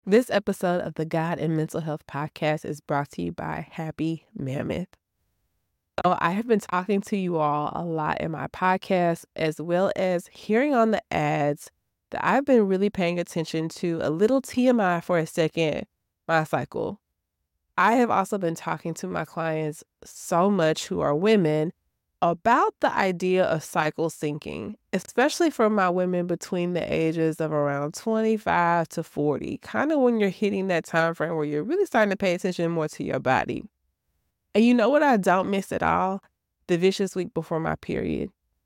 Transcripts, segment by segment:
This episode of the God and Mental Health Podcast is brought to you by Happy Mammoth. So I have been talking to you all a lot in my podcast, as well as hearing on the ads that I've been really paying attention to. A little TMI for a second, my cycle. I have also been talking to my clients so much who are women about the idea of cycle syncing, especially for my women between the ages of around 25 to 40, kind of when you're hitting that time frame where you're really starting to pay attention more to your body. And you know what I don't miss at all? The vicious week before my period.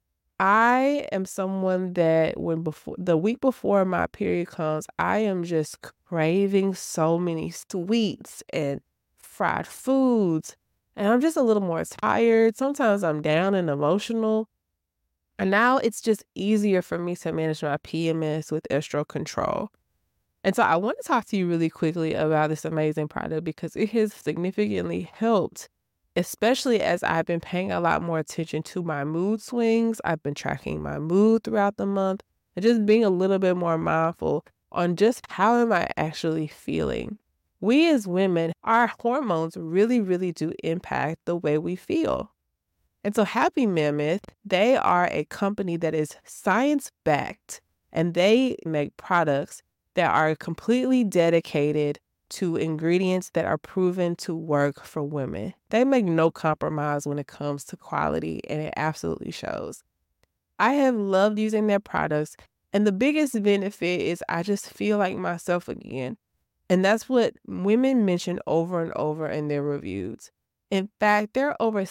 I am someone that the week before my period comes, I am just craving so many sweets and fried foods. And I'm just a little more tired. Sometimes I'm down and emotional. And now it's just easier for me to manage my PMS with estro control. And so I want to talk to you really quickly about this amazing product because it has significantly helped, especially as I've been paying a lot more attention to my mood swings. I've been tracking my mood throughout the month and just being a little bit more mindful on just how am I actually feeling. We as women, our hormones really, really do impact the way we feel. And so Happy Mammoth, they are a company that is science-backed, and they make products that are completely dedicated to ingredients that are proven to work for women. They make no compromise when it comes to quality, and it absolutely shows. I have loved using their products, and the biggest benefit is I just feel like myself again. And that's what women mention over and over in their reviews. In fact, there are over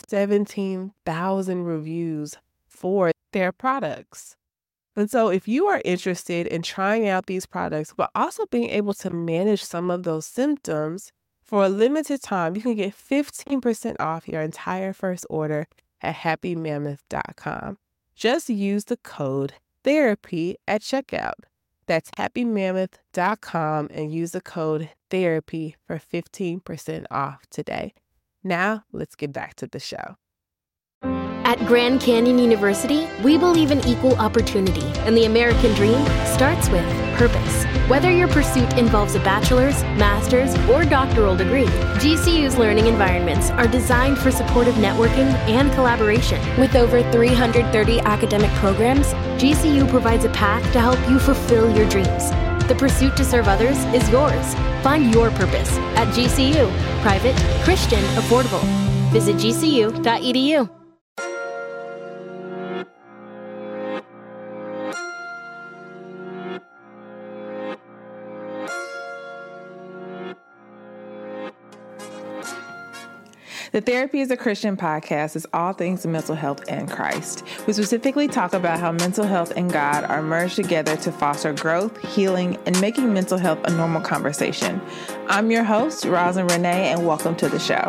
17,000 reviews for their products. And so if you are interested in trying out these products, but also being able to manage some of those symptoms, for a limited time, you can get 15% off your entire first order at happymammoth.com. Just use the code THERAPY at checkout. That's happymammoth.com and use the code THERAPY for 15% off today. Now, let's get back to the show. At Grand Canyon University, we believe in equal opportunity, and the American dream starts with purpose. Whether your pursuit involves a bachelor's, master's, or doctoral degree, GCU's learning environments are designed for supportive networking and collaboration. With over 330 academic programs, GCU provides a path to help you fulfill your dreams. The pursuit to serve others is yours. Find your purpose at GCU. Private, Christian, affordable. Visit gcu.edu. The Therapy is a Christian podcast is all things mental health and Christ. We specifically talk about how mental health and God are merged together to foster growth, healing, and making mental health a normal conversation. I'm your host, Rosin Renee, and welcome to the show.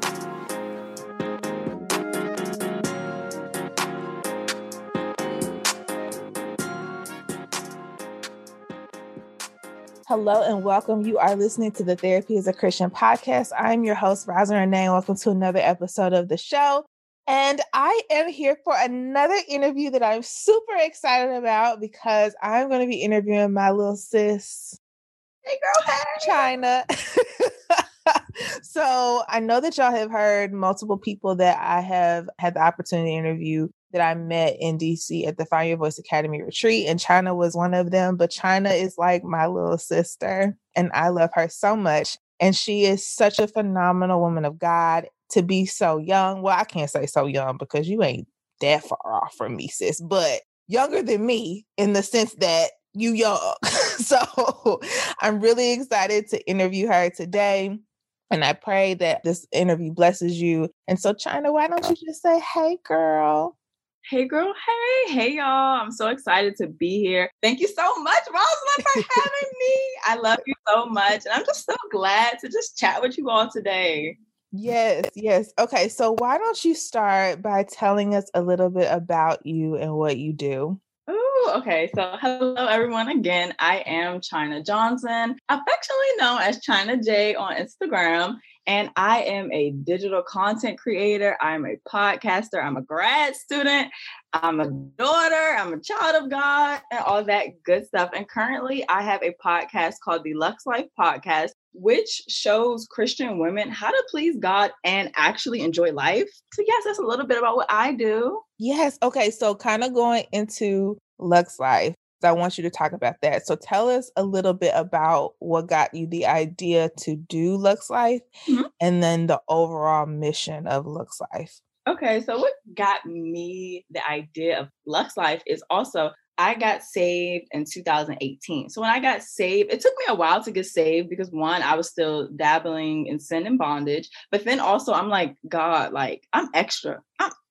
Hello and welcome. You are listening to the Therapy is a Christian podcast. I'm your host, Rosin Renee, and welcome to another episode of the show. And I am here for another interview that I'm super excited about because I'm going to be interviewing my little sis. Hey girl, hey. China. So I know that y'all have heard multiple people that I have had the opportunity to interview that I met in DC at the Find Your Voice Academy retreat, and China was one of them. But China is like my little sister, and I love her so much. And she is such a phenomenal woman of God to be so young. Well, I can't say so young because you ain't that far off from me, sis, but younger than me in the sense that you young. So I'm really excited to interview her today. And I pray that this interview blesses you. And so, China, why don't you just say, hey, girl? Hey girl, hey y'all. I'm so excited to be here. Thank you so much, Rosalind, for having me. I love you so much. And I'm just so glad to just chat with you all today. Yes. Okay, so why don't you start by telling us a little bit about you and what you do? Ooh, okay. So hello, everyone. Again, I am China Johnson, affectionately known as China J on Instagram. And I am a digital content creator. I'm a podcaster. I'm a grad student. I'm a daughter. I'm a child of God and all that good stuff. And currently I have a podcast called the Lux Life Podcast, which shows Christian women how to please God and actually enjoy life. So yes, that's a little bit about what I do. Yes. Okay. So kind of going into Lux Life, I want you to talk about that. So tell us a little bit about what got you the idea to do Lux Life and then the overall mission of Lux Life. Okay, so what got me the idea of Lux Life is also I got saved in 2018. So when I got saved, it took me a while to get saved because one, I was still dabbling in sin and bondage. But then also I'm like, God, like I'm extra.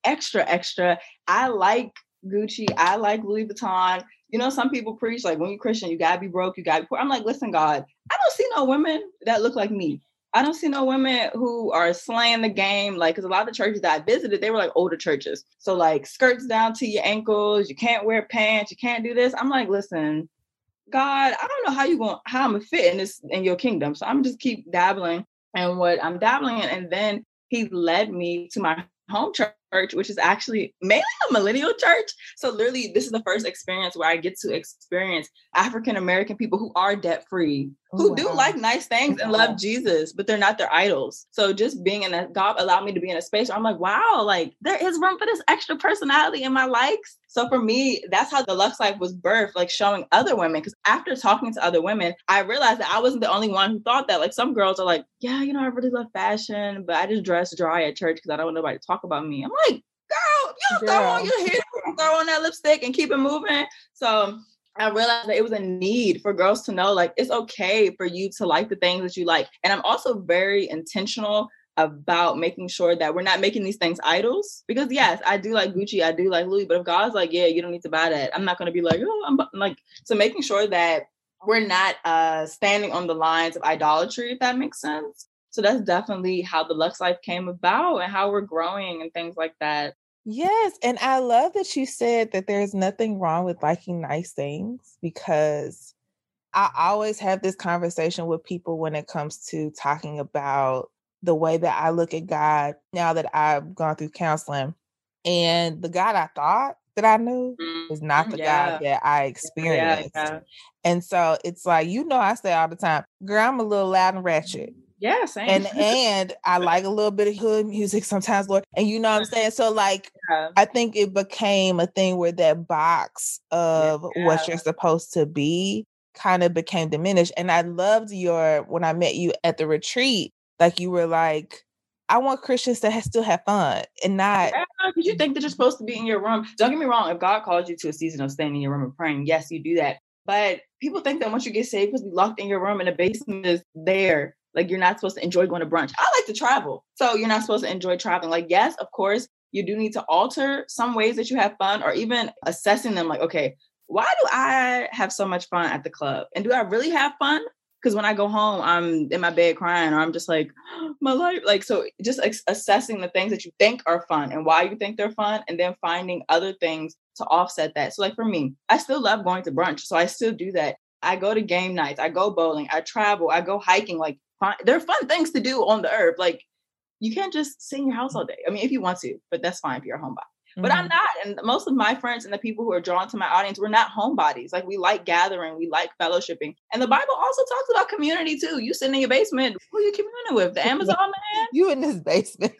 I like Gucci. I like Louis Vuitton. You know, some people preach like when you're Christian, you gotta be broke, you gotta be poor. I'm like, listen, God, I don't see no women that look like me. I don't see no women who are slaying the game. Like, because a lot of the churches that I visited, they were like older churches. So like skirts down to your ankles, you can't wear pants, you can't do this. I'm like, listen, God, I don't know how I'm gonna fit in your kingdom. So I'm just keep dabbling in what I'm dabbling in. And then he led me to my home church, which is actually mainly a millennial church. So literally, this is the first experience where I get to experience African-American people who are debt-free, who do like nice things and love Jesus, but they're not their idols. So just being in that, God allowed me to be in a space where I'm like, wow, like there is room for this extra personality in my likes. So for me, that's how the Lux Life was birthed, like showing other women. Because after talking to other women, I realized that I wasn't the only one who thought that. Like some girls are like, yeah, you know, I really love fashion, but I just dress dry at church because I don't want nobody to talk about me. I'm like, girl, you throw on your hair, throw on that lipstick and keep it moving. So I realized that it was a need for girls to know, like, it's okay for you to like the things that you like. And I'm also very intentional about making sure that we're not making these things idols. Because yes, I do like Gucci, I do like Louis, but if God's like, yeah, you don't need to buy that, I'm not going to be like, oh, I'm like, so making sure that we're not standing on the lines of idolatry, if that makes sense. So that's definitely how the Lux Life came about and how we're growing and things like that. Yes. And I love that you said that there's nothing wrong with liking nice things, because I always have this conversation with people when it comes to talking about the way that I look at God now that I've gone through counseling. And the God I thought that I knew is not the God that I experienced. And so it's like, you know, I say all the time, girl, I'm a little loud and ratchet. Yeah, same. And I like a little bit of hood music sometimes, Lord. And you know what I'm saying? So like, I think it became a thing where that box of what you're supposed to be kind of became diminished. And I loved when I met you at the retreat, like you were like, I want Christians to still have fun and not. Because you think that you're supposed to be in your room. Don't get me wrong. If God calls you to a season of staying in your room and praying, yes, you do that. But people think that once you get saved, because be locked in your room and the basement is there. Like you're not supposed to enjoy going to brunch. I like to travel. So you're not supposed to enjoy traveling. Like, yes, of course, you do need to alter some ways that you have fun, or even assessing them like, okay, why do I have so much fun at the club? And do I really have fun? Because when I go home, I'm in my bed crying, or I'm just like, oh, my life. Like, so just assessing the things that you think are fun and why you think they're fun, and then finding other things to offset that. So like for me, I still love going to brunch. So I still do that. I go to game nights, I go bowling, I travel, I go hiking. Like there are fun things to do on the earth. Like you can't just sit in your house all day. I mean, if you want to, but that's fine if you're a homebody. But I'm not. And most of my friends and the people who are drawn to my audience, we're not homebodies. Like we like gathering, we like fellowshipping. And the Bible also talks about community too. You sitting in your basement, who are you communing with? The Amazon man? You in this basement.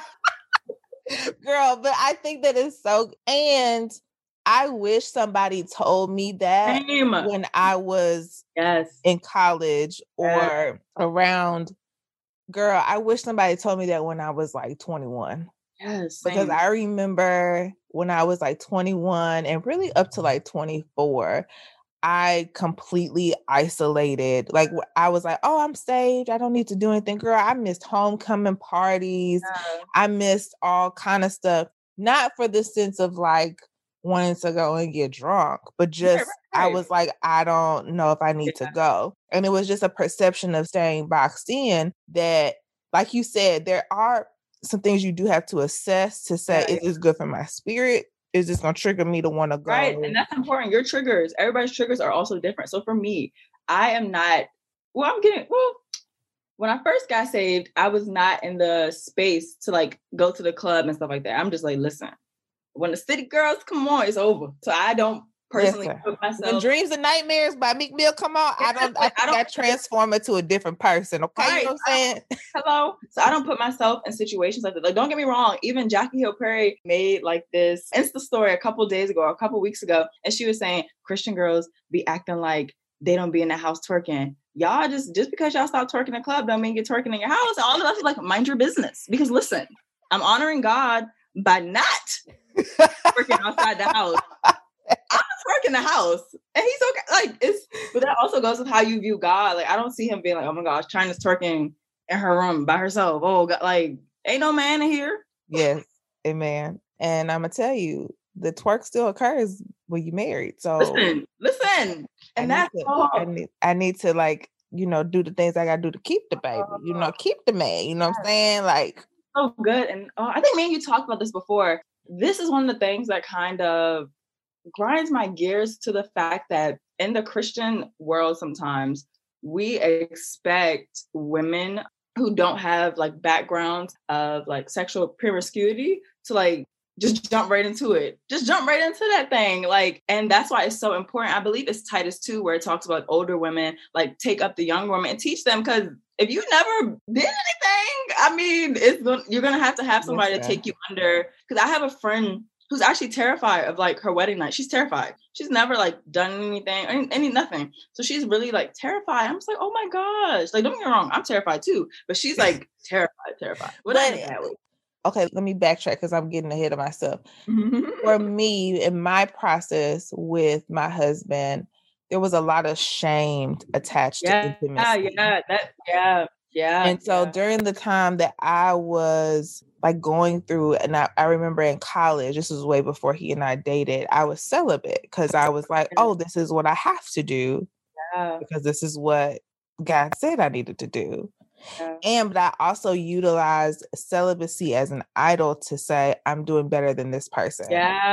Girl, but I think that is so, and I wish somebody told me that when I was in college or around. Girl, I wish somebody told me that when I was like 21. Yes. Because I remember when I was like 21 and really up to like 24, I completely isolated. Like I was like, oh, I'm saved. I don't need to do anything. Girl, I missed homecoming parties. I missed all kind of stuff. Not for the sense of like wanting to go and get drunk, but just I was like, I don't know if I need to go. And it was just a perception of staying boxed in that, like you said, there are some things you do have to assess to say, is this good for my spirit? Is this going to trigger me to want to go? Right. And that's important. Your triggers, everybody's triggers are also different. So for me, I am not, when I first got saved, I was not in the space to like go to the club and stuff like that. I'm just like, listen, when the city girls come on, it's over. So I don't personally put myself. When Dreams and Nightmares by Meek Mill come on, I think I transform it to a different person. Okay, right. You know what I'm saying? Hello. So I don't put myself in situations like that. Like, don't get me wrong. Even Jackie Hill Perry made like this Insta story a couple weeks ago, and she was saying Christian girls be acting like they don't be in the house twerking. Y'all just because y'all stop twerking in the club don't mean you're twerking in your house. And all of us is like, mind your business. Because listen, I'm honoring God by not twerking outside the house. I'm twerking the house, and he's okay. But that also goes with how you view God. Like, I don't see him being like, oh my gosh, China's twerking in her room by herself. Oh God, like, ain't no man in here. Yes, amen. And I'm gonna tell you, the twerk still occurs when you're married. So listen, and I need to like, do the things I gotta do to keep the baby. Keep the man. You know what I'm saying? Like, so good. And I think me and you talked about this before. This is one of the things that kind of grinds my gears to the fact that in the Christian world, sometimes we expect women who don't have like backgrounds of like sexual promiscuity to like just jump right into it. Just jump right into that thing. Like, and that's why it's so important. I believe it's Titus 2 where it talks about older women, like take up the young women and teach them. Because if you never did anything, I mean, you're going to have somebody to take you under. Because I have a friend who's actually terrified of like her wedding night. She's terrified. She's never like done anything, nothing. So she's really like terrified. I'm just like, oh my gosh. Like, don't get me wrong, I'm terrified too. But she's like terrified. Okay, let me backtrack because I'm getting ahead of myself. For me, in my process with my husband, there was a lot of shame attached to intimacy. And so during the time that I was like going through, and I remember in college, this was way before he and I dated, I was celibate because I was like, oh, this is what I have to do because this is what God said I needed to do. But I also utilized celibacy as an idol to say, I'm doing better than this person.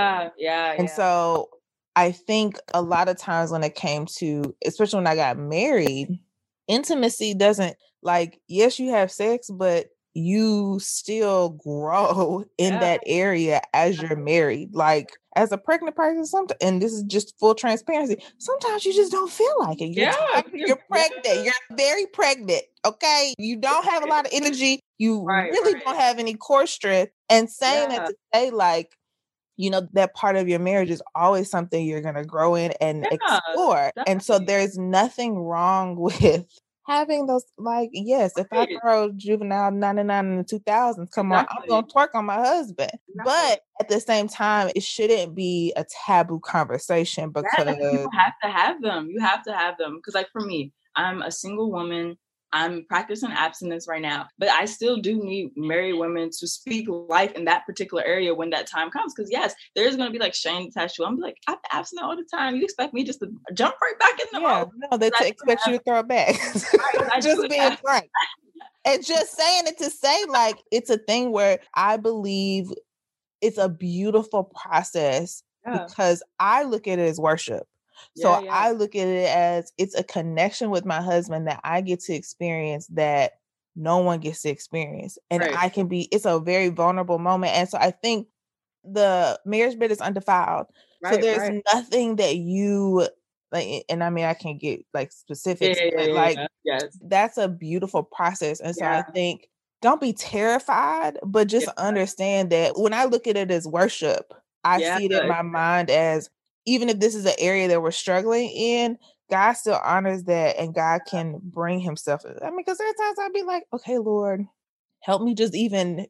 And so I think a lot of times when it came to, especially when I got married, intimacy doesn't like, yes, you have sex, but you still grow in that area as you're married. Like as a pregnant person, and this is just full transparency, sometimes you just don't feel like it. You're pregnant. You're very pregnant. Okay. You don't have a lot of energy. You really don't have any core strength. And saying that to say like, that part of your marriage is always something you're going to grow in and explore. Definitely. And so there's nothing wrong with having those, like, yes, if I throw Juvenile 99 in the 2000s, come on, I'm going to twerk on my husband. But at the same time, it shouldn't be a taboo conversation because you have to have them. You have to have them. Because like for me, I'm a single woman. I'm practicing abstinence right now, but I still do need married women to speak life in that particular area when that time comes. Because yes, there's going to be like shame attached to it. I'm like, I'm abstinent all the time. You expect me just to jump right back in the mode? No, they expect you to throw it back. Just being frank. And just saying it to say like, it's a thing where I believe it's a beautiful process because I look at it as worship. So I look at it as it's a connection with my husband that I get to experience that no one gets to experience. And it's a very vulnerable moment. And so I think the marriage bed is undefiled. So there's nothing that you like, and I mean, I can't get like specifics, but that's a beautiful process. And so I think don't be terrified, but just understand that when I look at it as worship, I see it in my mind as, even if this is an area that we're struggling in, God still honors that and God can bring himself. I mean, because there are times I'd be like, okay, Lord, help me just even,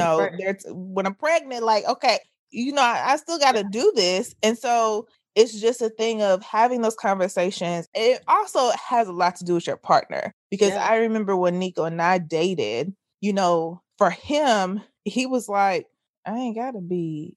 when I'm pregnant, like, okay, I still got to do this. And so it's just a thing of having those conversations. It also has a lot to do with your partner, because I remember when Nico and I dated, for him, he was like, I ain't got to be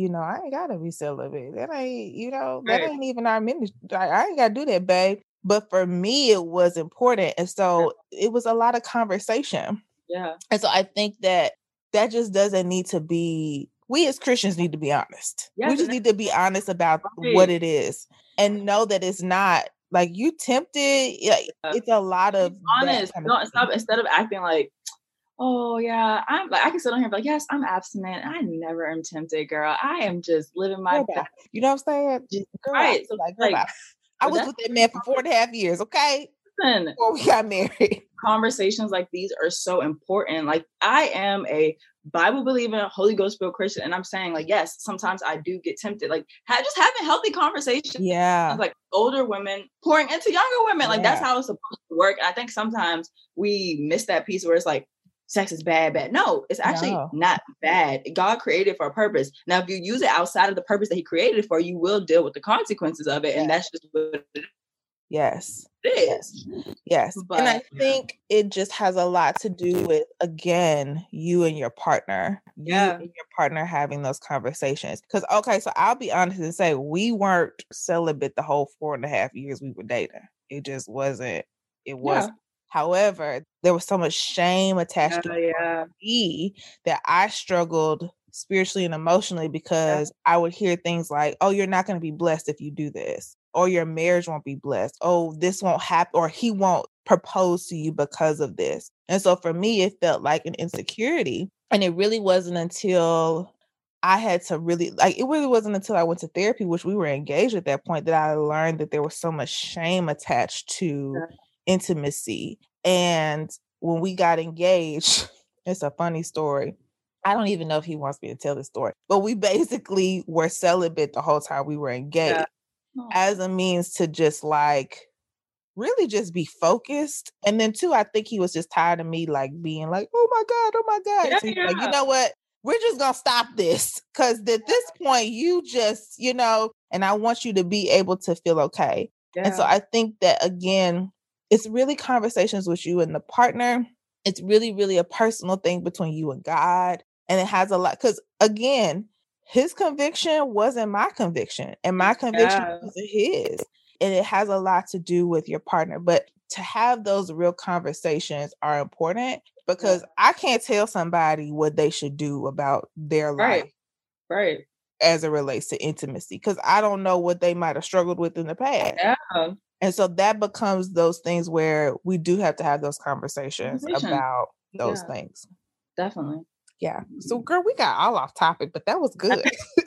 celibate. That ain't, that ain't even our ministry. I ain't got to do that, babe. But for me, it was important. And so it was a lot of conversation. Yeah. And so I think that just doesn't need to be, we as Christians need to be honest. We just need to be honest about what it is and know that it's not Like you tempted. Like, it's a lot of honest. Stop instead of acting like, oh yeah, I'm like, I can sit on here and be like, yes, I'm abstinent. I never am tempted, girl. I am just living my best. You know what I'm saying? Girl, right. So I was with that man for 4.5 years, okay? Listen, before we got married. Conversations like these are so important. Like, I am a Bible believing, Holy Ghost filled Christian, and I'm saying, like, yes, sometimes I do get tempted. Like, just having healthy conversations. Yeah. Like older women pouring into younger women. Like, that's how it's supposed to work. And I think sometimes we miss that piece where it's like, sex is bad. No, it's actually not bad. God created it for a purpose. Now, if you use it outside of the purpose that he created it for, you will deal with the consequences of it. And that's just what it is. Yes. It is. Yes. But, and I think it just has a lot to do with, again, you and your partner. You and your partner having those conversations. Because, okay, so I'll be honest and say we weren't celibate the whole 4.5 years we were dating. It just wasn't. It wasn't. However, there was so much shame attached to me that I struggled spiritually and emotionally because I would hear things like, oh, you're not going to be blessed if you do this, or your marriage won't be blessed. Oh, this won't happen, or he won't propose to you because of this. And so for me, it felt like an insecurity. And it really wasn't until I had to it really wasn't until I went to therapy, which we were engaged at that point, that I learned that there was so much shame attached to intimacy. And when we got engaged, it's a funny story. I don't even know if he wants me to tell this story, but we basically were celibate the whole time we were engaged as a means to just like really just be focused. And then too, I think he was just tired of me like being like, oh my God. So he's like, you know what? We're just going to stop this. Cause at this point you just, and I want you to be able to feel okay. Yeah. And so I think that again, it's really conversations with you and the partner. It's really, really a personal thing between you and God. And it has a lot, because again, his conviction wasn't my conviction and my conviction wasn't his. And it has a lot to do with your partner. But to have those real conversations are important because I can't tell somebody what they should do about their life. Right. As it relates to intimacy, because I don't know what they might have struggled with in the past. Yeah. And so that becomes those things where we do have to have those conversations about those things. Definitely. Yeah. So girl, we got all off topic, but that was good.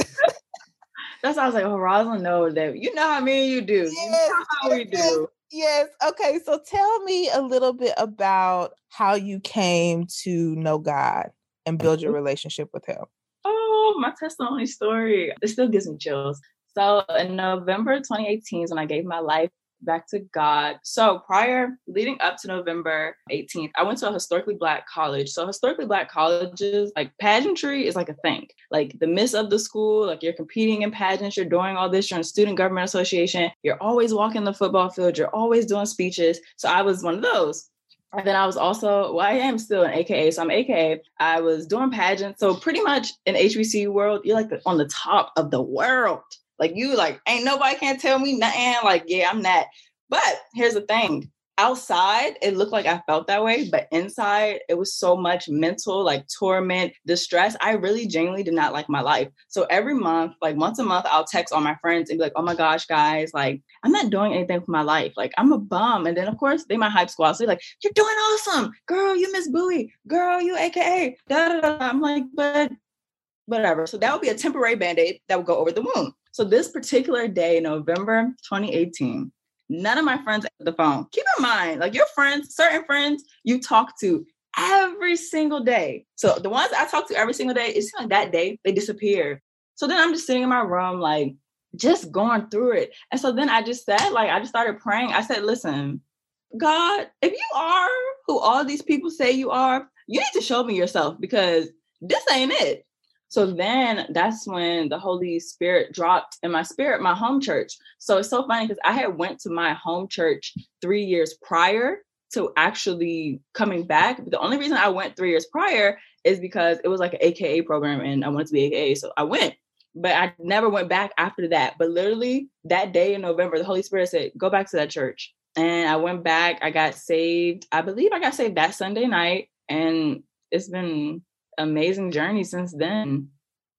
That's why I was like, oh, Rosalind knows that. You know how me and you do. Yes, you know how we do. Yes. Okay. So tell me a little bit about how you came to know God and build your relationship with him. Oh, my testimony story. It still gives me chills. So in November 2018 is when I gave my life back to God. So leading up to November 18th, I went to a historically Black college. So historically Black colleges, like pageantry is like a thing. Like the miss of the school, like you're competing in pageants, you're doing all this, you're in student government association, you're always walking the football field, you're always doing speeches. So I was one of those. And then I was also, I am still an AKA. So I'm AKA. I was doing pageants. So pretty much in HBCU world, you're like on the top of the world. Like you, like, ain't nobody can tell me nothing. Like, yeah, I'm that. But here's the thing. Outside, it looked like I felt that way. But inside, it was so much mental, like torment, distress. I really genuinely did not like my life. So every month, like once a month, I'll text all my friends and be like, oh my gosh, guys, like, I'm not doing anything for my life. Like, I'm a bum. And then, of course, they might hype squad. So they're like, you're doing awesome. Girl, you Miss Bowie. Girl, you AKA. Da, da, da. I'm like, but whatever. So that would be a temporary Band-Aid that would go over the wound. So this particular day, November 2018, none of my friends answered the phone. Keep in mind, like your friends, certain friends you talk to every single day. So the ones I talk to every single day, it seems like that day they disappear. So then I'm just sitting in my room, like just going through it. And so then I just said, like, I just started praying. I said, listen, God, if you are who all these people say you are, you need to show me yourself because this ain't it. So then that's when the Holy Spirit dropped in my spirit, my home church. So it's so funny because I had went to my home church 3 years prior to actually coming back. But the only reason I went 3 years prior is because it was like an AKA program and I wanted to be AKA. So I went, but I never went back after that. But literally that day in November, the Holy Spirit said, go back to that church. And I went back, I got saved. I believe I got saved that Sunday night. And it's been amazing journey since then.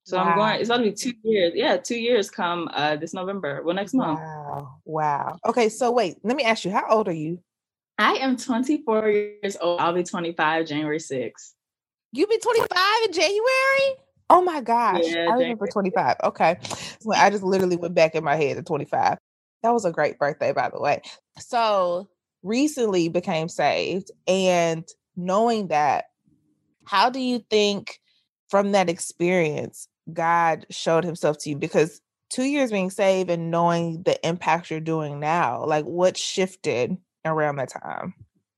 So I'm going, it's going to be 2 years. Yeah, 2 years come this November. Well, next month. Wow. Okay, so wait, let me ask you, how old are you? I am 24 years old. I'll be 25 January 6th. You be 25 in January? Oh my gosh. Yeah, I remember 25. Okay. Well, I just literally went back in my head to 25. That was a great birthday, by the way. So recently became saved, and knowing that, how do you think from that experience God showed himself to you? Because 2 years being saved and knowing the impact you're doing now, like what shifted around that time?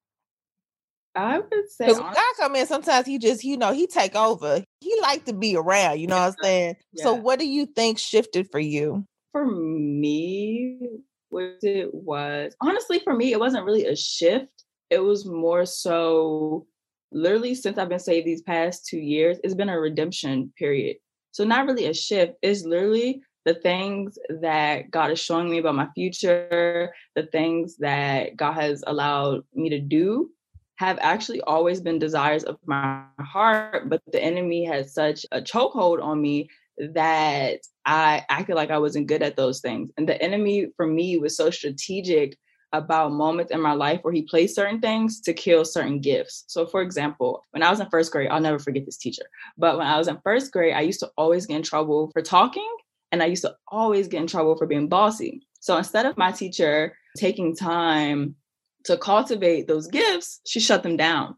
I would say, because when God come in, sometimes he just, he take over. He like to be around, you know what I'm saying? Yeah. So what do you think shifted for you? For me, what it was, honestly, for me, it wasn't really a shift. It was more so, literally, since I've been saved these past 2 years, it's been a redemption period. So not really a shift. It's literally the things that God is showing me about my future, the things that God has allowed me to do have actually always been desires of my heart, but the enemy has such a chokehold on me that I acted like I wasn't good at those things. And the enemy for me was so strategic about moments in my life where he placed certain things to kill certain gifts. So for example, when I was in first grade, I'll never forget this teacher, but when I was in first grade, I used to always get in trouble for talking, and I used to always get in trouble for being bossy. So instead of my teacher taking time to cultivate those gifts, she shut them down.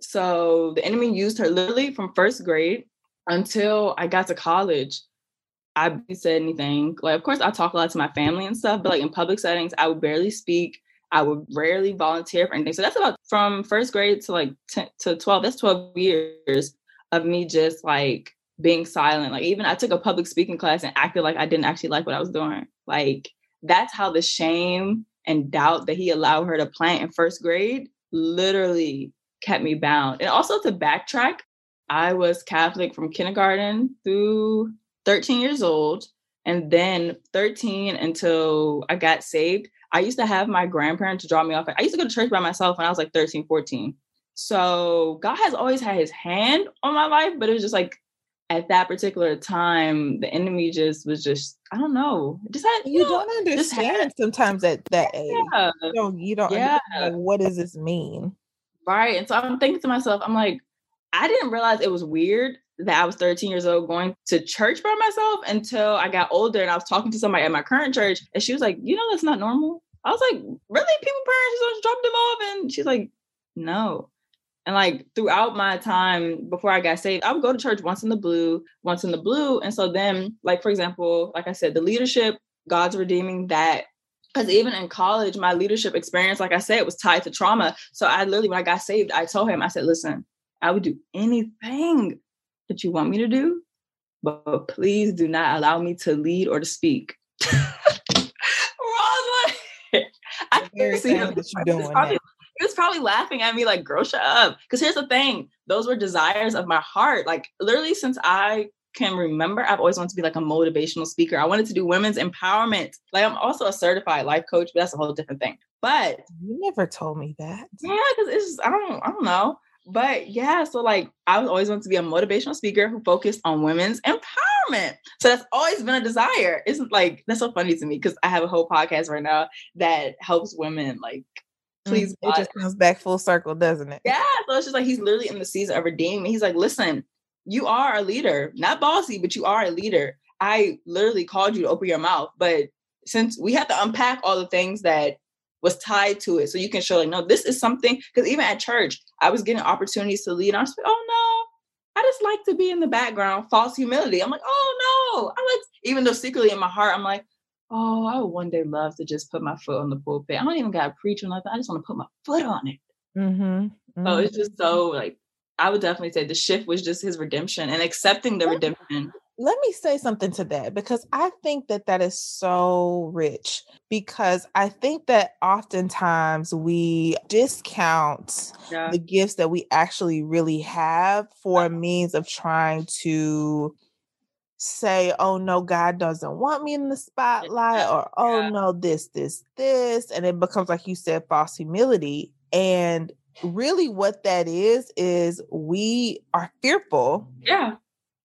So the enemy used her literally from first grade until I got to college. I barely said anything. Like, of course, I talk a lot to my family and stuff, but like in public settings, I would barely speak. I would rarely volunteer for anything. So that's about from first grade to like 10 to 12. That's 12 years of me just like being silent. Like even I took a public speaking class and acted like I didn't actually like what I was doing. Like that's how the shame and doubt that he allowed her to plant in first grade literally kept me bound. And also to backtrack, I was Catholic from kindergarten through 13 years old. And then 13 until I got saved, I used to have my grandparents drop me off. I used to go to church by myself when I was like 13, 14. So God has always had his hand on my life, but it was just like at that particular time, the enemy was I don't know. Just had, you don't understand sometimes at that age. You don't understand, like, what does this mean? Right. And so I'm thinking to myself, I'm like, I didn't realize it was weird that I was 13 years old going to church by myself until I got older and I was talking to somebody at my current church and she was like, that's not normal. I was like, really? People parents just drop them off? And she's like, no. And like throughout my time before I got saved, I would go to church once in the blue. And so then, like, for example, like I said, the leadership, God's redeeming that. Because even in college, my leadership experience, like I said, was tied to trauma. So I literally, when I got saved, I told him, I said, listen, I would do anything that you want me to do, but please do not allow me to lead or to speak. I can see him. He was probably laughing at me like, girl, shut up. Because here's the thing. Those were desires of my heart. Like literally since I can remember, I've always wanted to be like a motivational speaker. I wanted to do women's empowerment. Like I'm also a certified life coach, but that's a whole different thing. But you never told me that. Yeah, because it's just, I don't know. But yeah, so like I was always wanted to be a motivational speaker who focused on women's empowerment. So that's always been a desire. Isn't like, that's so funny to me because I have a whole podcast right now that helps women like, please. It just comes back full circle, doesn't it? Yeah. So it's just like, he's literally in the season of redeeming. He's like, listen, you are a leader, not bossy, but you are a leader. I literally called you to open your mouth. But since we have to unpack all the things that was tied to it, so you can show like, no, this is something, because even at church, I was getting opportunities to lead. I was like, oh no, I just like to be in the background, false humility. I'm like, oh no, even though secretly in my heart, I'm like, oh, I would one day love to just put my foot on the pulpit. I don't even got to preach or nothing. I just want to put my foot on it. So it's just so like, I would definitely say the shift was just his redemption and accepting the redemption. Let me say something to that, because I think that is so rich, because I think that oftentimes we discount the gifts that we actually really have for a means of trying to say, oh no, God doesn't want me in the spotlight, or oh no, this. And it becomes, like you said, false humility. And really what that is we are fearful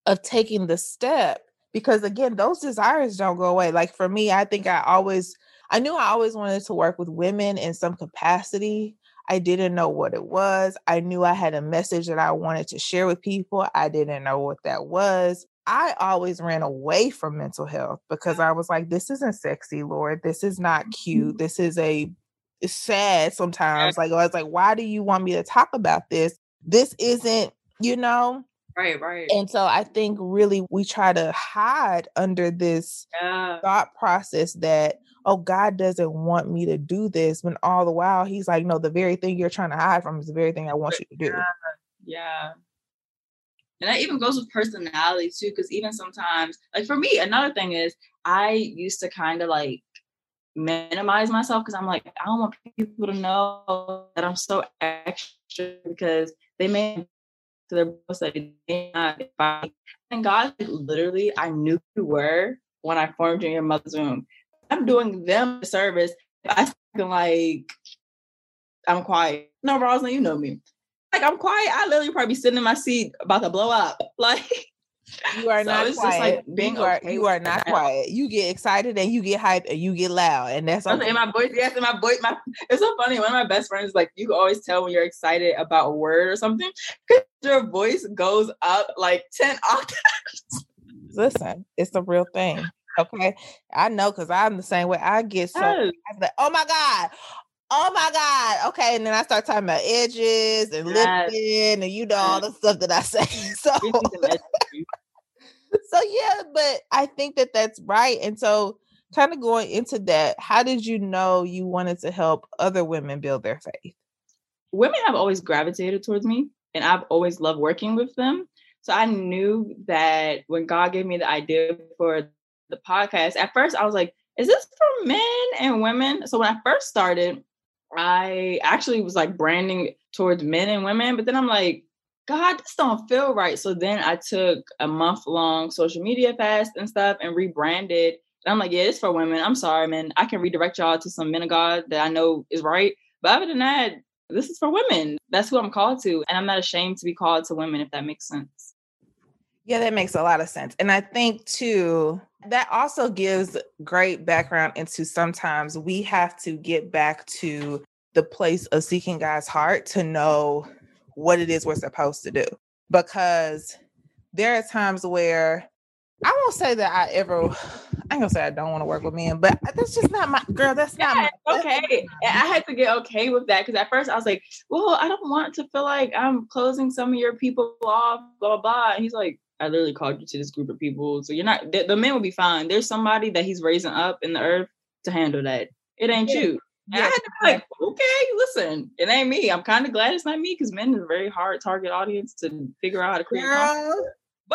of taking the step, because again, those desires don't go away. Like for me, I think I knew I always wanted to work with women in some capacity. I didn't know what it was. I knew I had a message that I wanted to share with people. I didn't know what that was. I always ran away from mental health because I was like, this isn't sexy, Lord. This is not cute. This is it's sad sometimes. Like, I was like, why do you want me to talk about this? This isn't, Right. And so I think really we try to hide under this thought process that, oh, God doesn't want me to do this, when all the while he's like, no, the very thing you're trying to hide from is the very thing I want you to do. Yeah. And that even goes with personality too, because even sometimes, like for me, another thing is I used to kind of like minimize myself because I'm like, I don't want people to know that I'm so extra because they may to their boss that they may not find. And God, literally, I knew you were when I formed you in your mother's womb. I'm doing them a service. I feel like I'm quiet. No, Rosalind, you know me. Like I'm quiet. I literally probably be sitting in my seat about to blow up. Like you are not quiet. Just like being you are not quiet. You get excited and you get hyped and you get loud, and that's okay. In my voice. Yes, in my voice. It's so funny. One of my best friends, like, you can always tell when you're excited about a word or something because your voice goes up like 10 octaves. Listen, it's the real thing. Okay, I know because I'm the same way. I get so I'm like, oh my God. Okay. And then I start talking about edges and lifting and all the stuff that I say. So yeah, but I think that that's right. And so kind of going into that, how did you know you wanted to help other women build their faith? Women have always gravitated towards me and I've always loved working with them. So I knew that when God gave me the idea for the podcast, at first I was like, is this for men and women? So when I first started, I actually was like branding towards men and women, but then I'm like, God, this don't feel right. So then I took a month-long social media fast and stuff and rebranded. And I'm like, yeah, it's for women. I'm sorry, man. I can redirect y'all to some men of God that I know is right. But other than that, this is for women. That's who I'm called to. And I'm not ashamed to be called to women, if that makes sense. Yeah, that makes a lot of sense. And I think too, that also gives great background into sometimes we have to get back to the place of seeking God's heart to know what it is we're supposed to do. Because there are times where I won't say that I ain't gonna say I don't want to work with men, but that's just not my girl. That's not my okay. I had to get okay with that because at first I was like, well, I don't want to feel like I'm closing some of your people off, blah, blah, blah. And he's like, I literally called you to this group of people. So you're not, the men will be fine. There's somebody that he's raising up in the earth to handle that. It ain't you. And I had to be like, okay, listen, it ain't me. I'm kind of glad it's not me because men is a very hard target audience to figure out how to create content.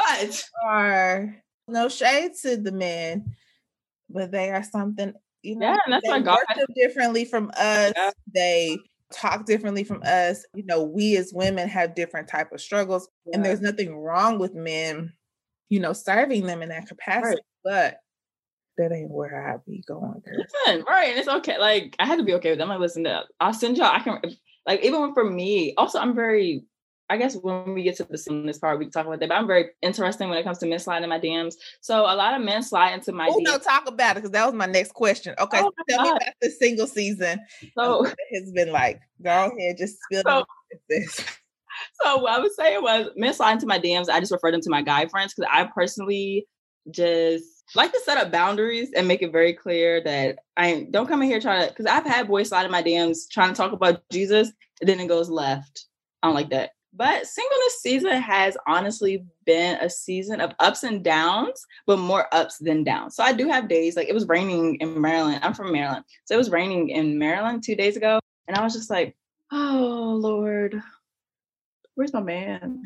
But no shade to the men, but they are something, yeah, and that's they why God work differently from us. Yeah. They talk differently from us. We as women have different type of struggles, and there's nothing wrong with men, serving them in that capacity, but that ain't where I be going. Listen, right, and it's okay. Like, I had to be okay with them. Like, listen, I'll send y'all. I can, like, even for me, also, I'm very, I guess when we get to this part, we can talk about that, but I'm very interesting when it comes to men sliding in my DMs. So a lot of men slide into my DMs. No, talk about it, because that was my next question. Okay, so tell me about the single season. So it has been like, go ahead, just spill this. So what I was saying was, men slide into my DMs, I just refer them to my guy friends, because I personally just like to set up boundaries and make it very clear that I don't come in here trying to, because I've had boys slide in my DMs trying to talk about Jesus, and then it goes left. I don't like that. But singleness season has honestly been a season of ups and downs, but more ups than downs. So I do have days, like it was raining in Maryland. I'm from Maryland. So it was raining in Maryland 2 days ago. And I was just like, oh, Lord, where's my man?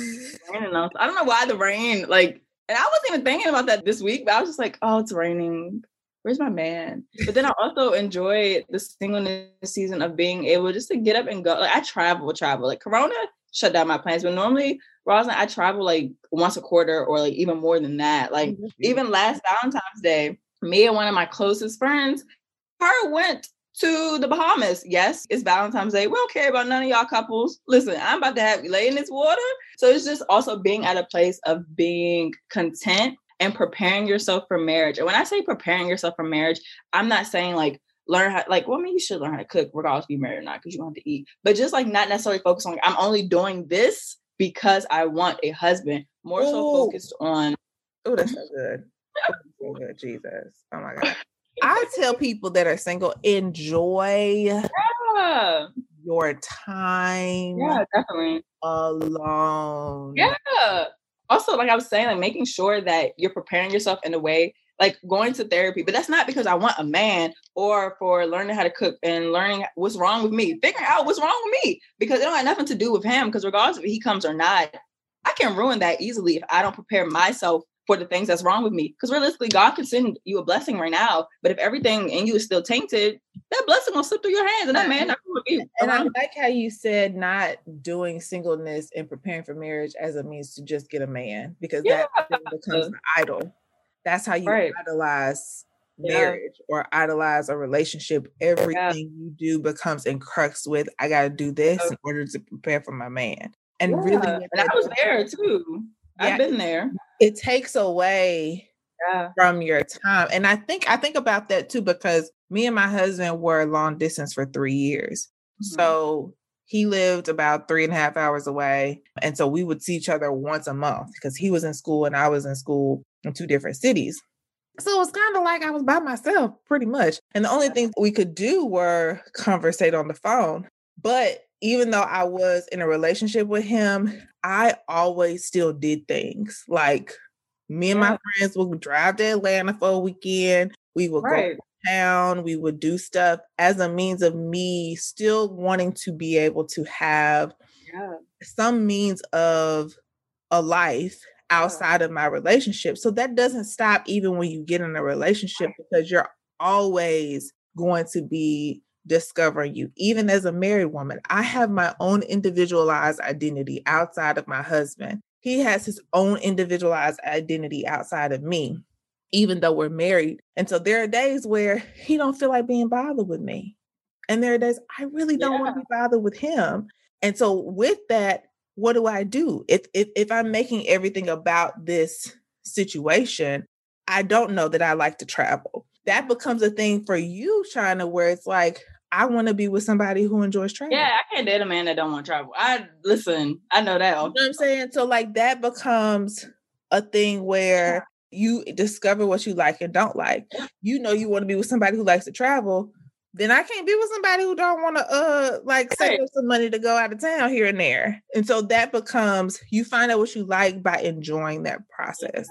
I don't know why the rain, and I wasn't even thinking about that this week, but I was just like, oh, it's raining. Where's my man? But then I also enjoyed the singleness season of being able just to get up and go. Like I travel. Like Corona shut down my plans, but normally, Rosalind, I travel like once a quarter or like even more than that. Like even last Valentine's Day, me and one of my closest friends, her went to the Bahamas. Yes, it's Valentine's Day. We don't care about none of y'all couples. Listen, I'm about to have you lay in this water. So it's just also being at a place of being content and preparing yourself for marriage. And when I say preparing yourself for marriage, I'm not saying like learn how, like, well, I mean, you should learn how to cook regardless if you're married or not, because you want to eat. But just like not necessarily focus on, like, I'm only doing this because I want a husband. More so focused on. Oh, that's so good. That's so good, Jesus. Oh my God. I tell people that are single, enjoy your time. Yeah, definitely. Alone. Yeah. Also, like I was saying, like making sure that you're preparing yourself in a way, like going to therapy, but that's not because I want a man or for learning how to cook and learning what's wrong with me, figuring out what's wrong with me, because it don't have nothing to do with him. Because regardless if he comes or not, I can ruin that easily if I don't prepare myself for the things that's wrong with me. Because realistically, God can send you a blessing right now, but if everything in you is still tainted, that blessing will slip through your hands, and that man not going to be. And I like how you said not doing singleness and preparing for marriage as a means to just get a man, because that becomes an idol. That's how you idolize marriage or idolize a relationship. Everything you do becomes encrusted with, I got to do this in order to prepare for my man. And really, and I was there too. I've been there. It takes away from your time. And I think about that too, because me and my husband were long distance for 3 years. Mm-hmm. So he lived about 3.5 hours away. And so we would see each other once a month because he was in school and I was in school in 2 different cities. So it was kind of like I was by myself pretty much. And the only things we could do were conversate on the phone. But even though I was in a relationship with him, I always still did things. Like me and my friends would drive to Atlanta for a weekend. We would go town. We would do stuff as a means of me still wanting to be able to have some means of a life outside of my relationship. So that doesn't stop even when you get in a relationship, because you're always going to be discovering you. Even as a married woman, I have my own individualized identity outside of my husband. He has his own individualized identity outside of me, even though we're married. And so there are days where he don't feel like being bothered with me. And there are days I really don't want to be bothered with him. And so with that, what do I do? If I'm making everything about this situation, I don't know that I like to travel. That becomes a thing for you, China, where it's like, I want to be with somebody who enjoys travel. Yeah, I can't date a man that don't want to travel. I know that. You know what I'm saying? So like that becomes a thing where you discover what you like and don't like. You know you want to be with somebody who likes to travel. Then I can't be with somebody who don't want to save up some money to go out of town here and there. And so that becomes, you find out what you like by enjoying that process. Yeah.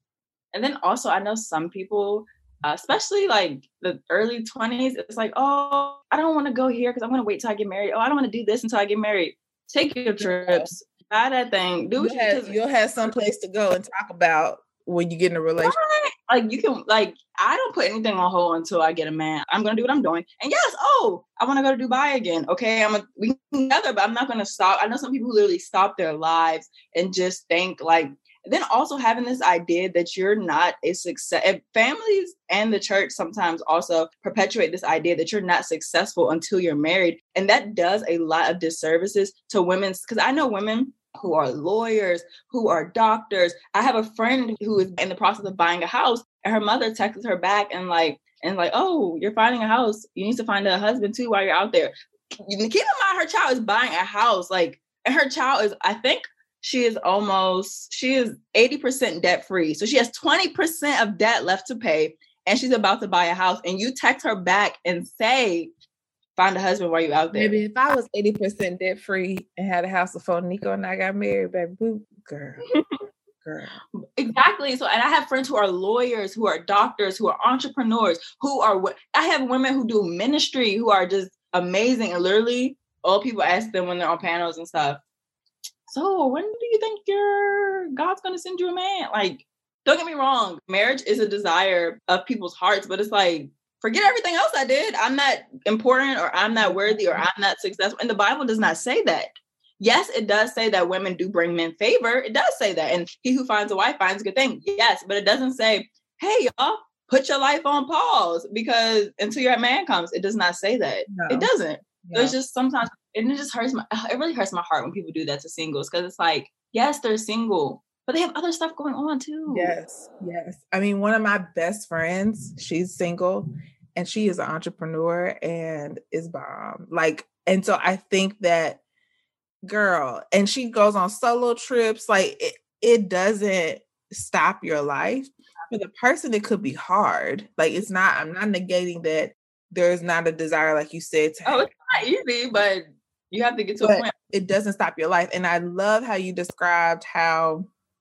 And then also I know some people, especially like the early 20s, it's like, oh, I don't want to go here because I'm going to wait till I get married. Oh, I don't want to do this until I get married. Take your trips. Buy that thing. You'll have some place to go and talk about when you get in a relationship. Right. Like you can, like, I don't put anything on hold until I get a man. I'm going to do what I'm doing. And yes, I want to go to Dubai again. Okay. we can together, but I'm not going to stop. I know some people who literally stop their lives and just think like, then also having this idea that you're not a success. Families and the church sometimes also perpetuate this idea that you're not successful until you're married. And that does a lot of disservices to women. Because I know women who are lawyers, who are doctors. I have a friend who is in the process of buying a house, and her mother texts her back and like, oh, you're finding a house. You need to find a husband too while you're out there. Keep in mind, her child is buying a house. Like, and her child is, I think, she is 80% debt free. So she has 20% of debt left to pay, and she's about to buy a house. And you text her back and say, find a husband while you're out there. Maybe if I was 80% debt free and had a house before Nico and I got married, baby, boo, girl. Exactly. So, and I have friends who are lawyers, who are doctors, who are entrepreneurs, I have women who do ministry, who are just amazing. And literally all people ask them when they're on panels and stuff, so when do you think God's going to send you a man? Like, don't get me wrong. Marriage is a desire of people's hearts, but it's like, forget everything else I did. I'm not important, or I'm not worthy, or I'm not successful. And the Bible does not say that. Yes, it does say that women do bring men favor. It does say that. And he who finds a wife finds a good thing. Yes, but it doesn't say, hey, y'all, put your life on pause because until your man comes, it does not say that. No. It doesn't. No. It's just sometimes, and it just hurts it really hurts my heart when people do that to singles, because it's like, yes, they're single, but they have other stuff going on too. Yes. I mean, one of my best friends, she's single and she is an entrepreneur and is bomb. Like, and so I think that girl, and she goes on solo trips, like it doesn't stop your life. For the person, it could be hard. Like, it's not, I'm not negating that there's not a desire, like you said. It's not easy, but you have to get to a point. It doesn't stop your life. And I love how you described how